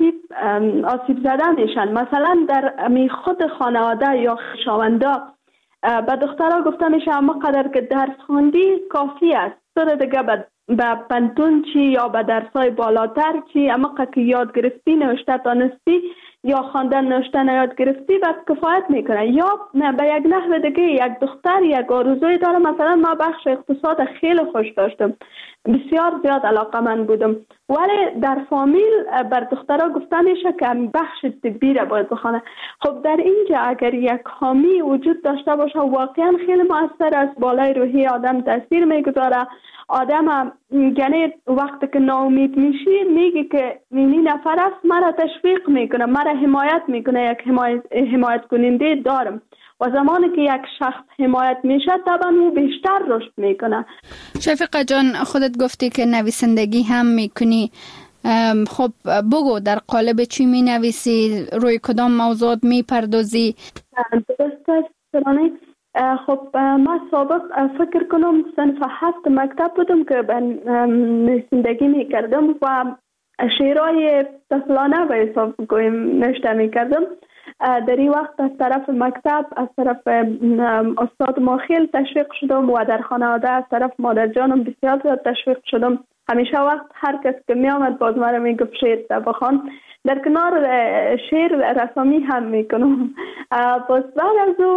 [SPEAKER 16] آسیب زده میشن. مثلا در خود خانواده یا خویشاونده به دخترها گفته میشه اما قدر که درس خواندی کافی است، سر دیگه به پنتون چی یا به درسای بالاتر چی، اما که یاد گرفتی نوشته دانستی یا خواندن نوشته یاد گرفتی بعد کفایت میکنه. یا به یک نحو دیگه یک دختر یک آرزوی داره. مثلا ما بخش اقتصاد خیلی خوش داشتم، بسیار زیاد علاقه‌مند بودم، ولی در فامیل بر دخترها گفته میشه که بخش طبی را باید بخونه. خب در اینجا اگر یک حامی وجود داشته باشه واقعا خیلی مؤثر است، بالای روحی آدم تاثیر میگذاره. آدم یعنی وقتی که ناامید میشی میگه که این نفر است مرا تشویق میکنه، مرا حمایت میکنه، یک حمایت کننده دارم. و زمانی که یک شخص حمایت میشه طبعا او بیشتر رشد میکنه.
[SPEAKER 9] شفیقه جان، خودت گفتی که نویسندگی هم میکنی. خب بگو در قالب چی می نویسی؟ روی کدام موضوعات می پردازی؟
[SPEAKER 16] درست است. خب ما سابق فکر کنم صنف 7 مکتب بودم که نویسندگی می کردم و شعرهای طفلانه به حساب نوشته می کردم. در این وقت از طرف مکتب، از طرف استاد ما خیلی تشویق شدم و در خانواده از طرف مادر جانم بسیار زیاد تشویق شدم. همیشه وقت هر کس که می آمد باز مرا می گفت شعر بخوان. در کنار شعر رسامی هم می کنم. باز بعد از او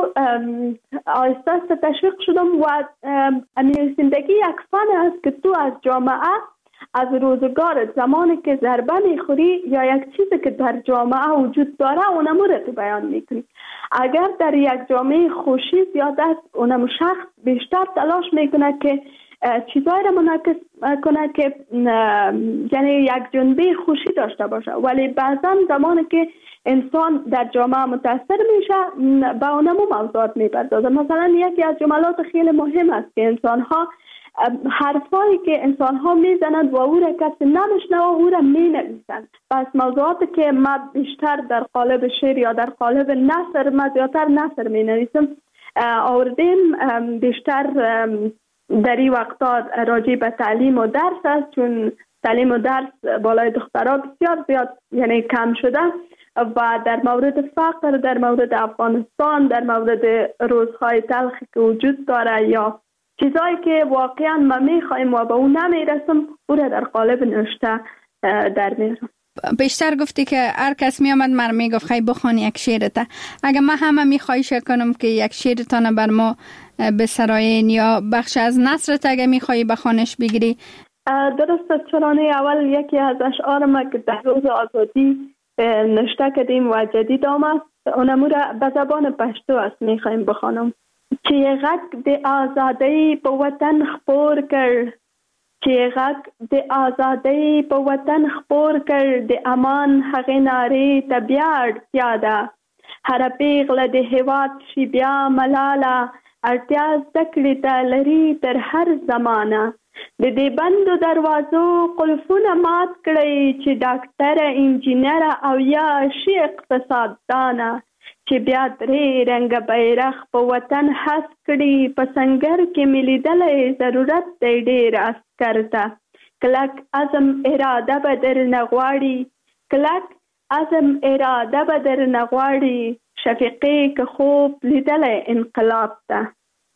[SPEAKER 16] آهسته آهسته تشویق شدم و نویسندگی یک فن است که تو از جامعه، از روزگار زمانی که ضربه میخوری یا یک چیزی که در جامعه وجود داره اونمو رو تو بیان میکنی. اگر در یک جامعه خوشی زیاد است اونمو شخص بیشتر تلاش میکنه که چیزایی رو منعکس کنه که یعنی یک جنبه خوشی داشته باشه، ولی بعضا زمانی که انسان در جامعه متاثر میشه به اونمو موضوعات میپردازه. مثلا یکی از جملات خیلی مهم است که انسانها حرفایی که انسانها میزنند و او را کسی نمیشنوه او را مینویسند. پس موضوعاتی که ما بیشتر در قالب شعر یا در قالب نثر، ما زیادتر نثر مینویسم، آوردیم بیشتر در این وقتا راجع به تعلیم و درس است، چون تعلیم و درس بالای دخترها بسیار زیاد یعنی کم شده و در مورد فقر، در مورد افغانستان، در مورد روزهای تلخی که وجود داره یا چیزایی که واقعا ما میخوایم و به اون نمیرسم او را در قالب نوشته در میارم.
[SPEAKER 9] بیشتر گفتی که هر کس میامد من میگفت خیلی بخوان یک شعرت. اگه ما همه میخواهیش کنم که یک شعرتان بر ما بسراین یا بخش از نثرت اگه میخوایی بخوانش بگیری؟
[SPEAKER 16] درست. چرانه اول یکی از اشعار ما که در روز آزادی نوشته کردیم و جدید آمد اونمو را به زبان پشتو است میخوایم بخوانم. چه غک د آزادی په وطن خپور کړ، چه غک د آزادی په وطن خپور کړ، د امان هغې نارې ته بیا اړتیا ده. هره پیغله د هیواد شي بیا ملاله، اړتیا زده کړې ته لري تر هر زمانه. د دې بندو دروازو قلفونه مات کړئ چې ډاکټره، انجینره او یا شي اقتصاددانه، چې بیا درې رنګه بیرغ په وطن هس کړي. په سنګر کې مې لیدلی ضرورت دی ډېر عسکر ته. کلک عزم اراده به درنه غواړي، کلک عزم اراده به درنه غواړي. شفیقې که خوب لیدلی انقلاب ته.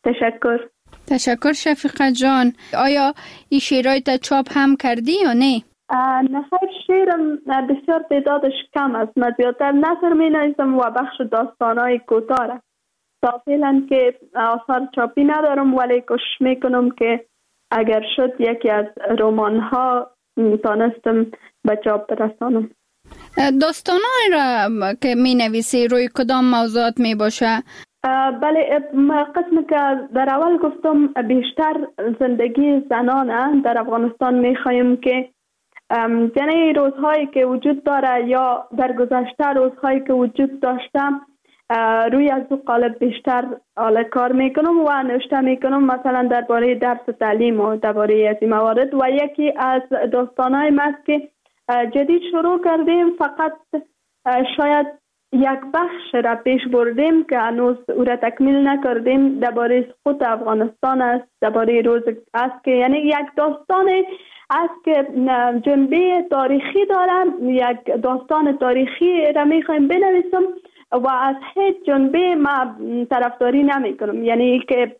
[SPEAKER 9] تشکر شفیقه جان. آیا این شعرهای تا چاپ هم کردی یا نه؟
[SPEAKER 16] نه خیر، شعرم بسیار تعدادش کم است. من زیادتر نثر می نویسم و بخش داستانهای کوتاه. تا فعلا که آثار چاپی ندارم ولی کوشش میکنم که اگر شد یکی از رمان ها تانستم به چاپ برسانم.
[SPEAKER 9] داستانهای را که می نویسی روی کدام موضوعات می باشه؟
[SPEAKER 16] بله، قسم که در اول گفتم بیشتر زندگی زنانه. در افغانستان می خواهیم که یعنی روزهایی که وجود داره یا در گذشته روزهایی که وجود داشتم روی از دو قالب بیشتر کار میکنم و نوشته میکنم، مثلا درباره درس تعلیم و درباره از این موارد. و یکی از داستانهای ماست که جدید شروع کردیم، فقط شاید یک بخش را پیش بردیم که هنوز او را تکمیل نکردیم، درباره سقوط افغانستان است، درباره روز است که یعنی یک داستان است که جنبه تاریخی دارم، یک داستان تاریخی را میخوایم بنویسم و از هیچ جنبه ما طرفداری نمی کنم، یعنی که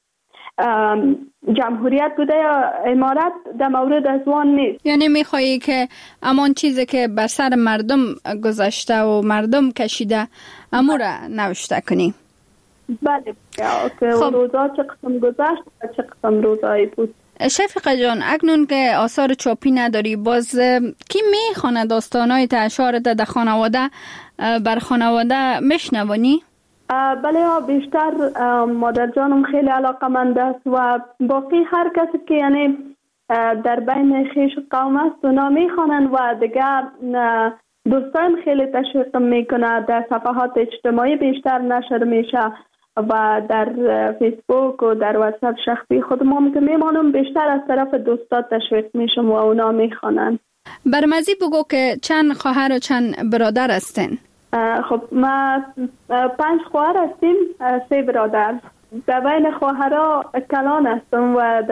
[SPEAKER 16] جمهوریت بوده یا امارت در مورد از وان نیست.
[SPEAKER 9] یعنی میخوایی که امان چیزی که بر سر مردم گذشته و مردم کشیده امو را نوشته کنی؟
[SPEAKER 16] بله، خب روزا چه قسم گذشت و چه قسم روزایی بود.
[SPEAKER 9] شفیقه جان، اکنون که آثار چاپی نداری، باز کی میخونه داستانای اشعارت در خانواده بر خانواده میشنوانی؟
[SPEAKER 16] بله، بیشتر مادر جانم خیلی علاقمند است و باقی هر کسی که یعنی در بین خیش قوم است اونا میخوانند و دیگر دوستان خیلی تشویق میکنه. در صفحات اجتماعی بیشتر نشر میشه و در فیسبوک و در واتساپ شخصی خودم که میمانم بیشتر از طرف دوستات تشویق میشم و اونا میخوانند.
[SPEAKER 9] برمزی بگو که چند خواهر و چند برادر هستین؟
[SPEAKER 16] خب ما 5 خواهر هستیم، 3 برادر. در بین خواهرها کلان هستم و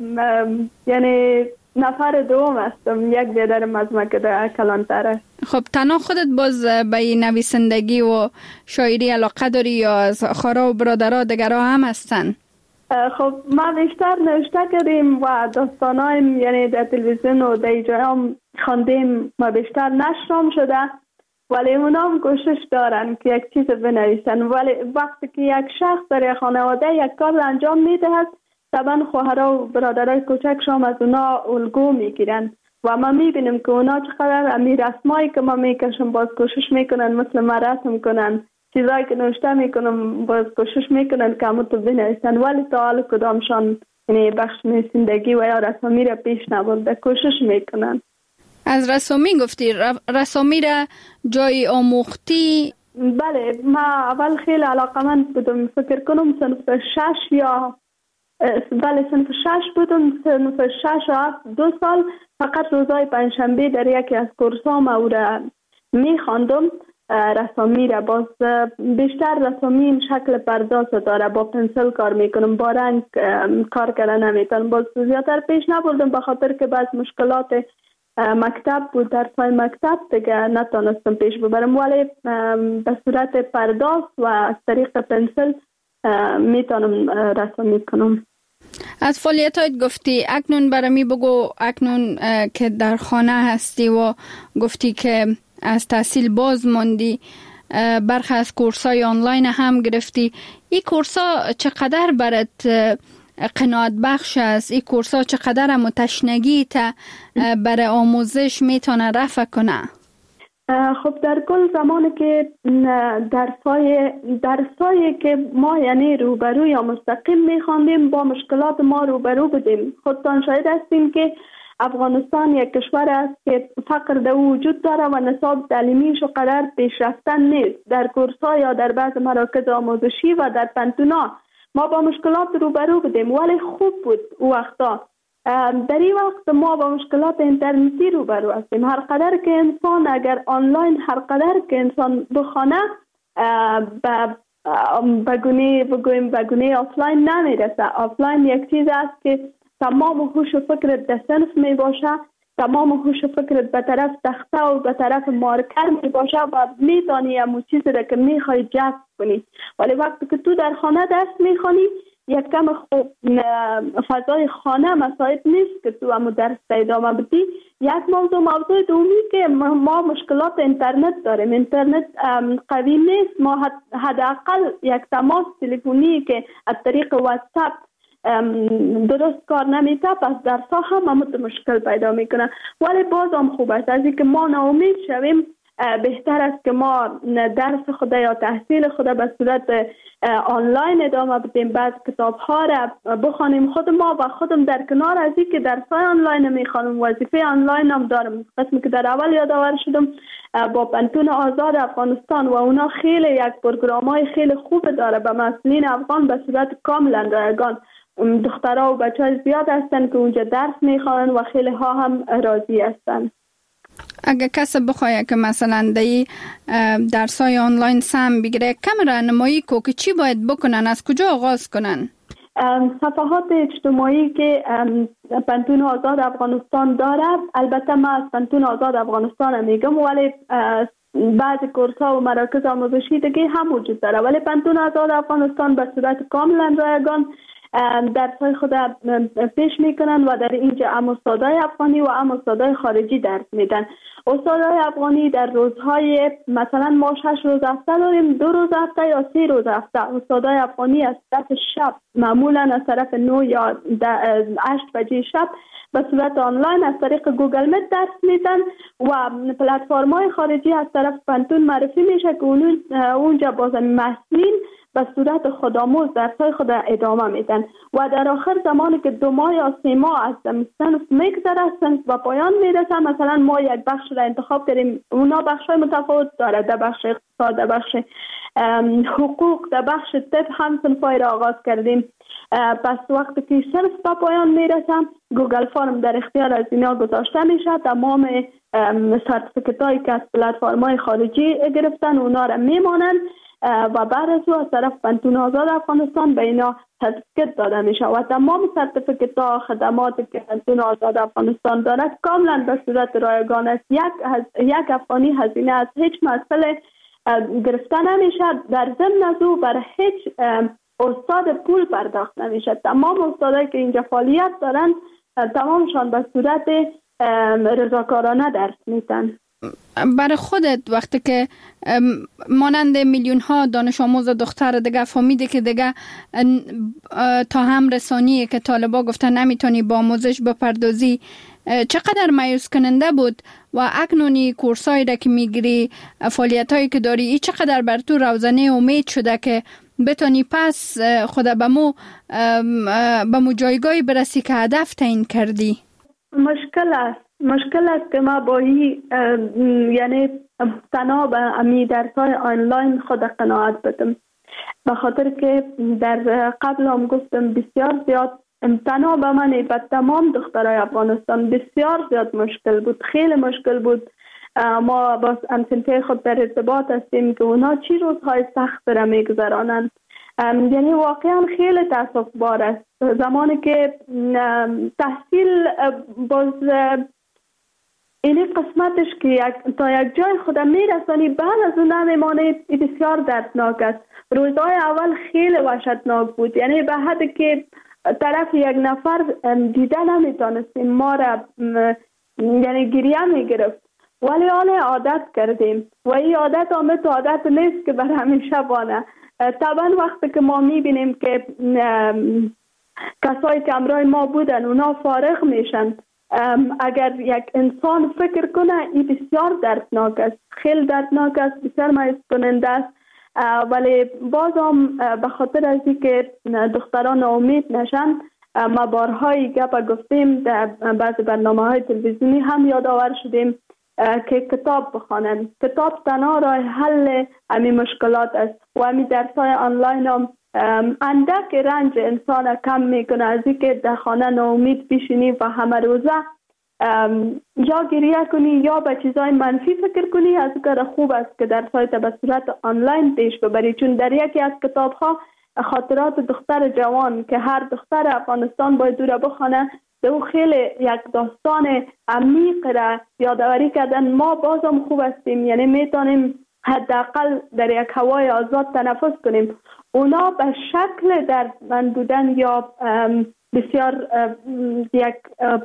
[SPEAKER 16] یعنی نفر دوم هستم، یک برادرم از ما که در کلان تره.
[SPEAKER 9] خب تنها خودت باز به نویسندگی و شاعری علاقه داری یا از خواهرها و برادرها دیگرها هم هستن؟
[SPEAKER 16] خب ما بیشتر نوشته کردیم و داستانایم یعنی در تلویزیون و در جایم خواندیم، ما بیشتر نشرم شده، ولی اونا هم کوشش دارن که یک چیز بنویسن. ولی وقتی که یک شخص در خانواده یک کار انجام میدهد، طبعا خواهرها و برادرای کوچکشان از اونا الگو میگیرن و ما میبینیم که اونا چقدر امی رسمایی که ما میکشم باز کوشش میکنن مثل ما رسم کنن، چیزایی که نوشته میکنم باز کوشش میکنن که همون تو بنویسن، ولی تا حال کدامشان یعنی بخش نویسندگی و یا رسمی را پیش نبرده کوشش میکنن.
[SPEAKER 9] از رسامی گفتی، رسامی را جای آموختی؟
[SPEAKER 16] بله، ما اول خیلی علاقمند بودم، فکر کنم صنف 6 یا بله صنف 6 بودم، صنف 6 و 2 سال فقط روزای پنجشنبه در یکی از کورسام او را میخواندم رسامی را. باز بیشتر رسامی این شکل پرداز داره، با پنسل کار میکنم، با رنگ کار کردن نمیتونم، باز زیادتر پیش نبردم به خاطر که بعض مشکلات مکتب بود، درسای مکتب دیگه نتونستم پیش ببرم، ولی به صورت پرداز و از طریق پنسل میتونم رسامی کنم.
[SPEAKER 9] از فعالیتات گفتی، اکنون برمی بگو، اکنون که در خانه هستی و گفتی که از تحصیل باز موندی، برخی از کورسای آنلاین هم گرفتی، این کورسا چقدر برات قناعت بخش است؟ این کورسا چقدر هم تشنگی تا برای آموزش میتونه رفع کنه؟
[SPEAKER 16] خب در کل زمانی که درسایی که ما یعنی روبرو یا مستقیم میخواندیم با مشکلات ما روبرو بودیم. خودتان شاهد هستیم که افغانستان یک کشور است که فقر در وجود داره و نصاب تعلیمیش و قدر پیشرفتن نیست. در کورس‌ها یا در بعض مراکز آموزشی و در پنتونا ما با مشکلات روبرو بودیم، ولی خوب بود او وقتا. در این وقت ما با مشکلات اینترنتی روبرو هستیم. هر قدر که انسان اگر آنلاین هر قدر که انسان بخونه بگونه آفلاین نمیرسه. آفلاین یک چیز است که تمام هوش و فکرت در صنف می باشه، تمام هوش و فکرت به طرف تخته و به طرف مارکر می باشه و میتونی همون چیزی را که میخوای جذب کنی. ولی وقتی که تو در خانه درس میخوانی یک کم خوب فضای خانه مساعد نیست که تو همون درس ادامه بدی. یک موضوع دومی که ما مشکلات اینترنت داریم. اینترنت قوی نیست. ما حداقل یک تماس تلفنی که از طریق واتساپ درست کار نمیده، پس درس‌ها هم مشکل پیدا میکنه. ولی باز هم خوب است از اینکه ما ناامید شویم. بهتر است که ما درس خود یا تحصیل خود به صورت آنلاین ادامه بدیم، بعد کتاب ها را بخوانیم. خود ما و خودم در کنار از این که درس های آنلاین میخوانم، وظیفه آنلاین هم دارم. قسمی که در اول یادآور شدم با پنتون آزاد افغانستان و اونا خیلی یک پروگرام های خیلی خوب داره به مسئولین افغان به صورت کاملا رایگان. دخترها و بچه های زیاد هستن که اونجا درس میخوانن و خیلی ها هم راضی هستن.
[SPEAKER 9] اگه کسی بخواه که مثلا دی درسای آنلاین سم بگیره، کم راهنمایی کو که چی باید بکنن، از کجا آغاز کنن؟
[SPEAKER 16] صفحات اجتماعی که پنتون آزاد افغانستان دارد، البته من از پنتون آزاد افغانستان میگم، ولی بعضی کورس ها و مراکز آموزشی دیگه هم وجود داره، ولی پنتون آزاد افغانستان به صورت کاملا رایگان درس‌های خود پیش میکنن و در اینجا هم استادای افغانی و هم استادای خارجی درس میدن. استادای افغانی در روزهای مثلا ما 6 روز هفته داریم، 2 روز هفته یا 3 روز هفته. استادای افغانی از طرف شب، معمولا از طرف 9 یا 8 بجه شب به صورت آنلاین از طریق گوگل میت درس میدن و پلتفرم‌های خارجی از طرف پنتون معرفی میشه که اونجا بازم مسئولین به صورت خودآموز درس‌های خود ادامه میدن و در آخر زمانی که 2 ماه یا 3 ماه از صنف میگذره و پایان میرسه، مثلا ما یک بخش را انتخاب کردیم، اونا بخش‌های متفاوت داره، در بخش اقتصاد، در بخش حقوق، در بخش طب هم صنف‌های را آغاز کردیم. پس وقتی که صنف به پایان میرسه، گوگل فرم در اختیار از اینا گذاشته میشه. تمام سرتیفیکت‌هایی که از پلتفرم‌های خارجی گرفتن اونا را میمانند و بعد از او از طرف پنتون آزاد افغانستان به اینا سرتیفیکت داده میشه و تمام سرتیفیکت ها خدماتی که پنتون آزاد افغانستان دارد کاملا به صورت رایگان است. یک افغانی هزینه از هیچ مسئله گرفته نمیشه. در ضمن از او بر هیچ استاد پول پرداخت نمیشه. تمام استادایی که اینجا فعالیت دارن تمامشان به صورت رضاکارانه درس میدن.
[SPEAKER 9] برای خودت وقتی که مانند میلیون ها دانش آموز دختر دیگه فهمیده که دیگه تا هم رسانیه که طالبا گفتن نمیتونی با آموزش بپردازی، چقدر مایوس کننده بود و اکنونی کورسایی را که میگیری، فعالیت هایی که داری، ای چقدر بر تو روزانه امید شده که بتونی پس خدا به مو جایگاهی برسی که هدف تعیین کردی؟
[SPEAKER 16] مشکل است که ما با یعنی تنها به امی درس‌های آنلاین خود قناعت بدم، به خاطر که در قبل هم گفتم بسیار زیاد تنها به من به تمام دخترای افغانستان بسیار زیاد مشکل بود، خیلی مشکل بود. ما با همسنفی خود در ارتباط هستیم که اونا چی روزهای سخت را میگذرانند. یعنی واقعا خیلی تاسف بار است زمانی که تحصیل باز این قسمتش که تا یک جای خودم میرسانی، بعد از اون نمیمانه، بسیار دردناک است. روزهای اول خیلی وحشتناک بود، یعنی به حدی که طرف یک نفر دیده نمیتونستیم، ما را یعنی گریه میگرفت، ولی حالا عادت کردیم و این عادت آمد عادت نیست که بر همیشه بانه. طبعا وقتی که ما میبینیم که کسایی که همراه ما بودن اونا فارغ میشن، اگر یک انسان فکر کنه این بسیار دردناک است، خیلی دردناک است، بسیار مایوس کننده است. ولی باز هم به خاطر از اینکه دختران امید نشن، ما بارهای گپ گفتیم، در بعض برنامه‌های تلویزیونی هم یادآور شدیم که کتاب بخوانند. کتاب تنها راه حل همین مشکلات است و همین درس‌های آنلاین هم اندک رنج انسان کم میکنه از اینکه در خانه ناامید بشینی و همه روزه یا گریه کنی یا به چیزای منفی فکر کنی. از کار خوب است که درس‌های به صورت آنلاین پیش ببری، چون در یکی از کتاب‌ها خاطرات دختر جوان که هر دختر افغانستان باید دور بخونه، او خیلی یک داستان عمیق را یادآوری کردن. ما بازم خوب هستیم، یعنی میتونیم حداقل در یک هوای آزاد تنفس کنیم. اونا به شکل دردمند بودن یا بسیار یک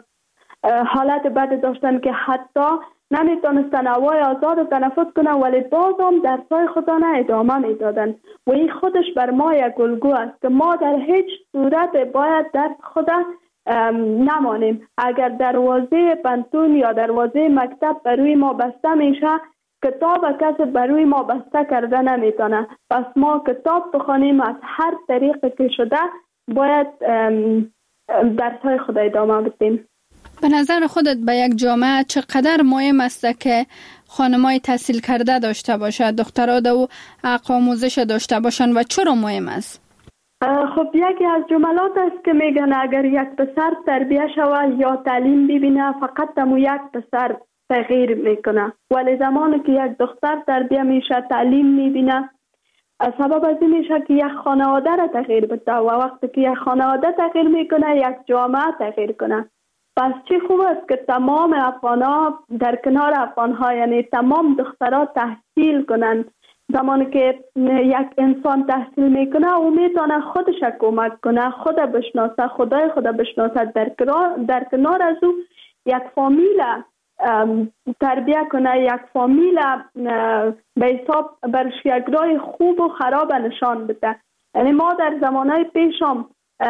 [SPEAKER 16] حالت بد داشتن که حتی نمیتونستن هوای آزاد تنفس کنن، ولی بازم درسای خودانه ادامه میدادن و این خودش بر ما یک الگو است که ما در هیچ صورت باید درس خود نمانیم. اگر دروازه پنتون یا دروازه مکتب بر روی ما بسته میشه، کتاب کسی بروی ما بسته کرده نمیتونه. پس ما کتاب بخوانیم، از هر طریقی که شده باید درس‌های خود ادامه بدیم.
[SPEAKER 9] به نظر خودت به یک جامعه چقدر مهم است که خانم‌های تحصیل کرده داشته باشد، دخترها دو حق آموزش داشته باشند و چرا مهم است؟
[SPEAKER 16] خب یکی از جملات است که میگن اگر یک پسر تربیه شود یا تعلیم ببینه فقط تمو یک پسر تغییر میکنه، ولی زمانی که یک دختر تربیه میشه تعلیم میبینه سبب از این میشه که یک خانواده را تغییر بده و وقتی که یک خانواده تغییر میکنه یک جامعه تغییر کنه. پس چی خوب است که تمام افغان‌ها در کنار افغان‌ها، یعنی تمام دخترها تحصیل کنند. زمانی که یک انسان تحصیل میکنه او میتونه خودش کمک کنه، خود بشناسه، خدای خود بشناسه، در کنار از او یک فامیل تربیه کنه، یک فامیل به حساب برش یک راه خوب و خراب نشان بده. یعنی ما در زمانهای پیشم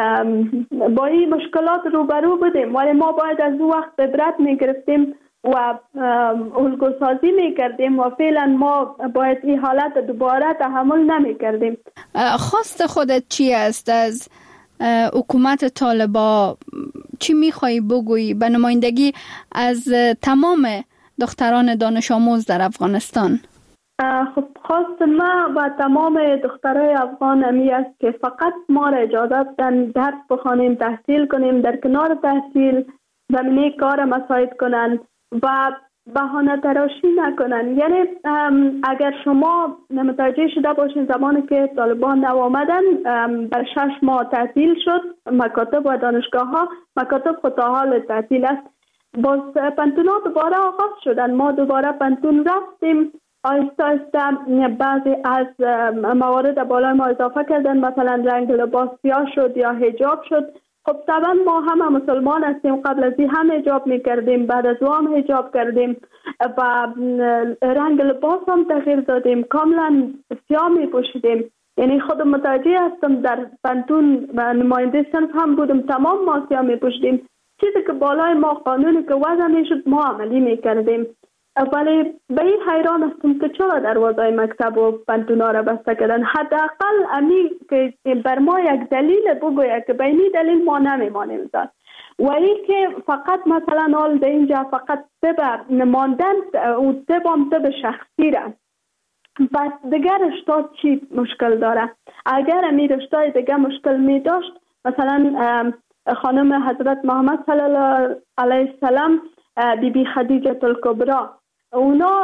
[SPEAKER 16] با این مشکلات روبرو بودیم، ولی ما باید از او وقت عبرت میگرفتیم و الگوسازی میکردیم و فعلا ما باید این حالت دوباره تحمل نمیکردیم.
[SPEAKER 9] خواست خودت چی است از حکومت طالبان؟ چی میخوایی بگویی به نمایندگی از تمام دختران دانش آموز در افغانستان؟
[SPEAKER 16] خب خواست ما و تمام دخترای افغان امی است که فقط ما را اجازه بدن درس بخوانیم، تحصیل کنیم، در کنار تحصیل زمینه کار مساعد کنند و بهانه تراشی نکنن. یعنی اگر شما متوجه شده باشین زمانی که طالبان نو آمدن بر 6 ماه تعطیل شد مکاتب و دانشگاه ها، مکاتب خود تا حال تعطیل است. باز پنتون ها دوباره آغاز شدن، ما دوباره پنتون رفتیم، آهسته آهسته بعضی از موارد بالای ما اضافه کردن، مثلا رنگ لباس سیاه شد یا حجاب شد. خب طبعا ما همه مسلمان هستیم، قبل از این هم حجاب میکردیم، بعد از او هم حجاب کردیم و رنگ لباس هم تغییر دادیم، کاملا سیاه میپوشیدیم. یعنی خود متوجه هستم در پنتون و نماینده صنف هم بودم، تمام ما سیاه میپوشیدیم. چیزی که بالای ما قانونی که وضع میشد ما عملی میکردیم. ولی به این حیران هستم که چرا دروازه مکتب و پنتونا را بسته کردن. حداقل امی که بر ما یک دلیل بگوید که به این دلیل ما نمیمانیم زد و این که فقط مثلا حال به اینجا فقط طب ماندن و طب شخصی را بس دیگر رشته چی مشکل داره؟ اگر امی رشته دیگر مشکل می داشت، مثلا خانم حضرت محمد صلی الله علیه السلام بی خدیجه الکبری، اونا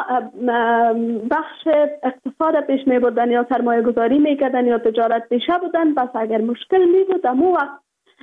[SPEAKER 16] بخش اقتصاد پیش می بردن یا سرمایه گذاری می کردن یا تجارت پیشه بودن، بس اگر مشکل می بود امو وقت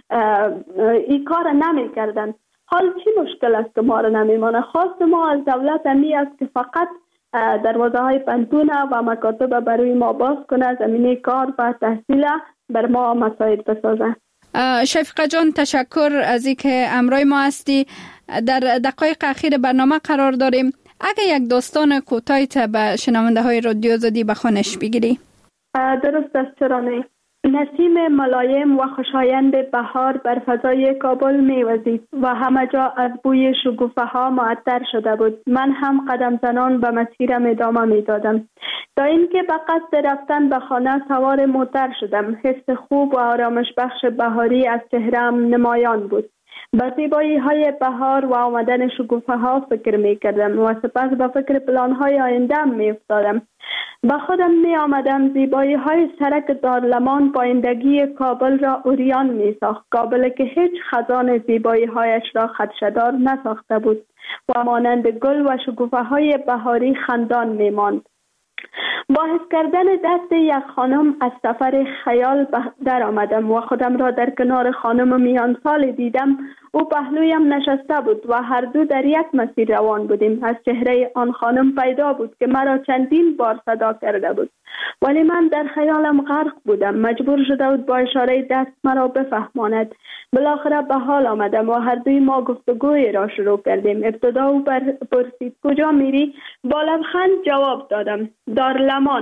[SPEAKER 16] این کار نمی کردن. حال چی مشکل است که ما را نمی مانه؟ خواست ما از دولت امی است که فقط دروازه های پنتون و مکاتب برای ما باز کنه، زمینه کار و تحصیل بر ما مساعد بسازه.
[SPEAKER 9] شفیقه جان تشکر از اینکه همراه ما هستی. در دقایق اخیر برنامه قرار داریم. اگه یک داستان کوتاهی به شنونده های رادیو آزادی به خوانش بگیری؟
[SPEAKER 16] درست است، چرا نه؟ نسیم ملایم و خوشایند بهار بر فضای کابل می‌وزید و همه جا از بوی شکوفه ها معطر شده بود. من هم قدم زنان به مسیرم ادامه می‌دادم تا اینکه به قصد رفتن به خانه سوار موتر شدم. حس خوب و آرامش بخش بهاری از چهره‌ام نمایان بود. به زیبایی های بهار و آمدن شکوفه ها فکر می کردم و سپس به فکر پلان های آینده می افتادم. به خودم می آمدم زیبایی های سرک دارلمان پایندگی کابل را اوریان می ساخت. کابل که هیچ خزان زیبایی هایش را خدشه‌دار نساخته بود و مانند گل و شکوفه های بهاری خندان می ماند. با حس کردن دست یک خانم از سفر خیال در آمدم و خودم را در کنار خانم میان سال دیدم. او پهلویم نشسته بود و هر دو در یک مسیر روان بودیم. از چهره آن خانم پیدا بود که مرا چندین بار صدا کرده بود، ولی من در خیالم غرق بودم. مجبور شده بود با اشاره دست مرا بفهماند. بالاخره به حال آمدم و هر دوی ما گفتگوی را شروع کردیم. ابتدا او پرسید کجا میری؟ با لبخند جواب دادم دارلمان.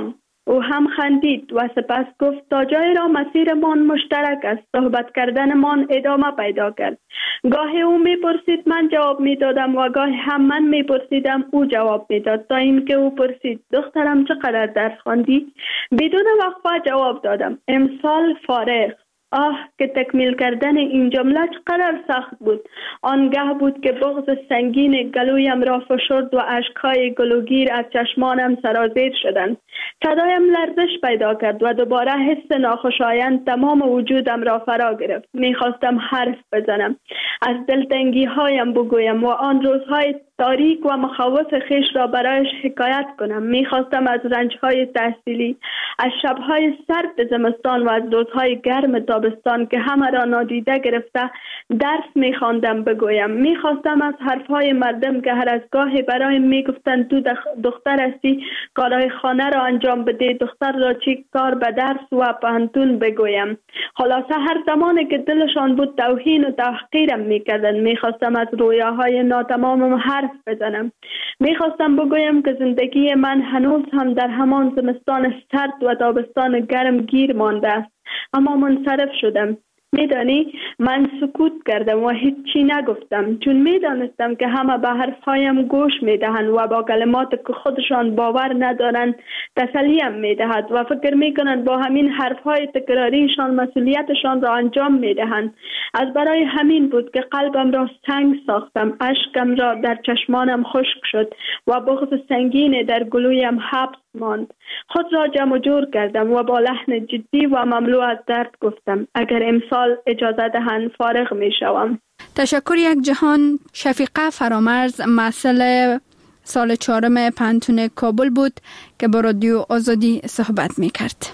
[SPEAKER 16] او هم خندید و سپس گفت تا جای را مسیرمان مشترک است. صحبت کردنمان ادامه پیدا کرد. گاهی او میپرسید من جواب میدادم و گاهی هم من میپرسیدم او جواب میداد، تا اینکه او پرسید دخترم چقدر درس خواندی؟ بدون وقفه جواب دادم امسال فارغ. که تکمیل کردن این جمله چقدر سخت بود. آنگاه بود که بغض سنگین گلویم را فشرد و اشکهای گلوگیر از چشمانم سرازیر شدند. صدایم لرزش پیدا کرد و دوباره حس ناخوشایند تمام وجودم را فرا گرفت. میخواستم حرف بزنم، از دلتنگی هایم بگویم و آن روزهای تاریک و مخاوف خیش را برایش حکایت کنم. میخواستم از رنجهای تحصیلی، از شبهای سرد زمستان و از روزهای گرم تابستان که همه را نادیده گرفته درس میخواندم بگویم. میخواستم از حرفهای مردم که هر از گاهی برایم میگفتند تو دختر هستی کارهای خانه را انجام بده، دختر را چی کار به درس و پانتون بگویم. خلاصه هر زمانی که دلشان بود توهین و تحقیرم میکردند. میخواستم از رویاهای ناتمامم حرف بزنم. میخواستم بگویم که زندگی من هنوز هم در همان زمستان سرد و تابستان گرم گیر مانده است، اما منصرف شدم. میدانی من سکوت کردم و هیچی نگفتم، چون میدانستم که همه به حرفهایم گوش میدهند و با کلمات که خودشان باور ندارند تسلیم میدهد و فکر میکنند با همین حرفهای تکراریشان مسئولیتشان را انجام میدهند. از برای همین بود که قلبم را سنگ ساختم، اشکم را در چشمانم خشک شد و بغض سنگین در گلویم حبس ماند. خود را جمع جور کردم و با لحن جدی و مملو از درد گفتم اگر امسال اجازه دهند فارغ می شوم.
[SPEAKER 9] تشکر یک جهان. شفیقه فرامرز مسئله سال 4 پانتون کابل بود که با رادیو آزادی صحبت می کرد.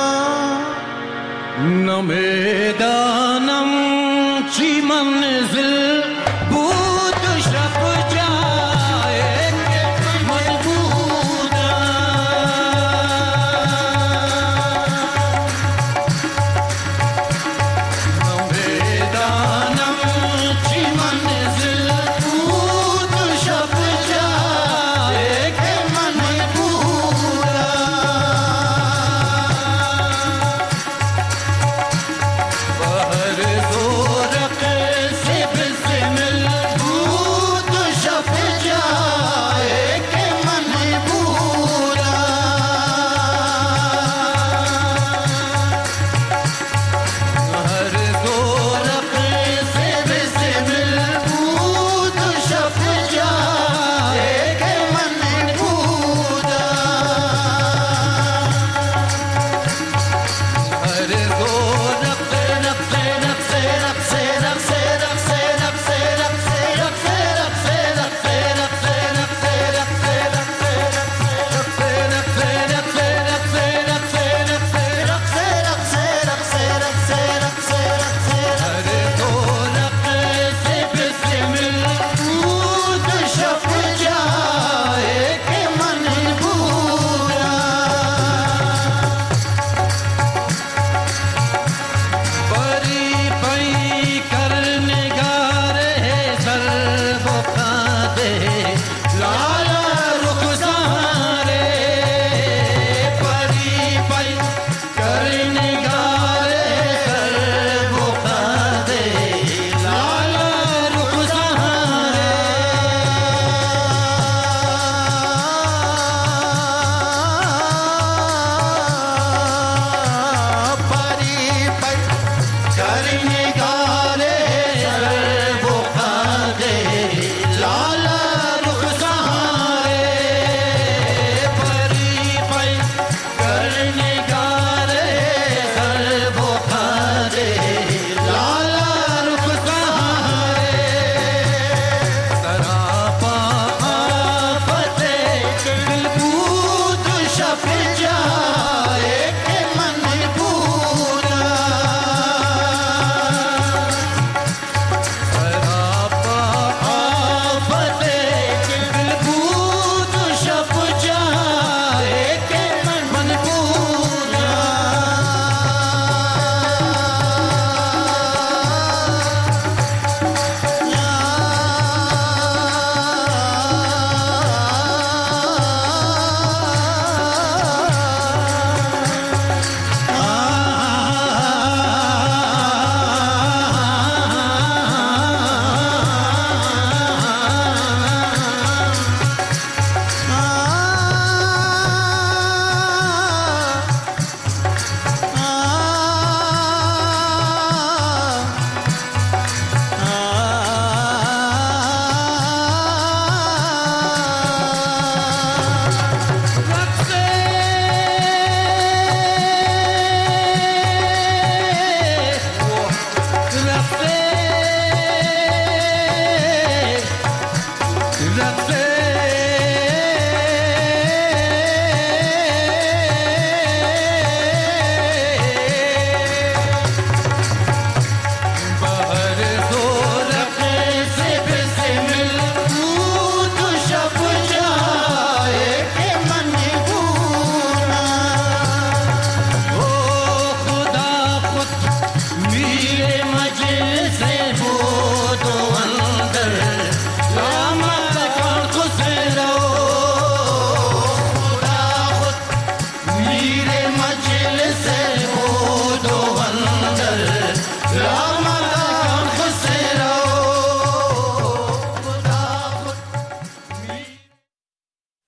[SPEAKER 17] نمیدانم چی منزل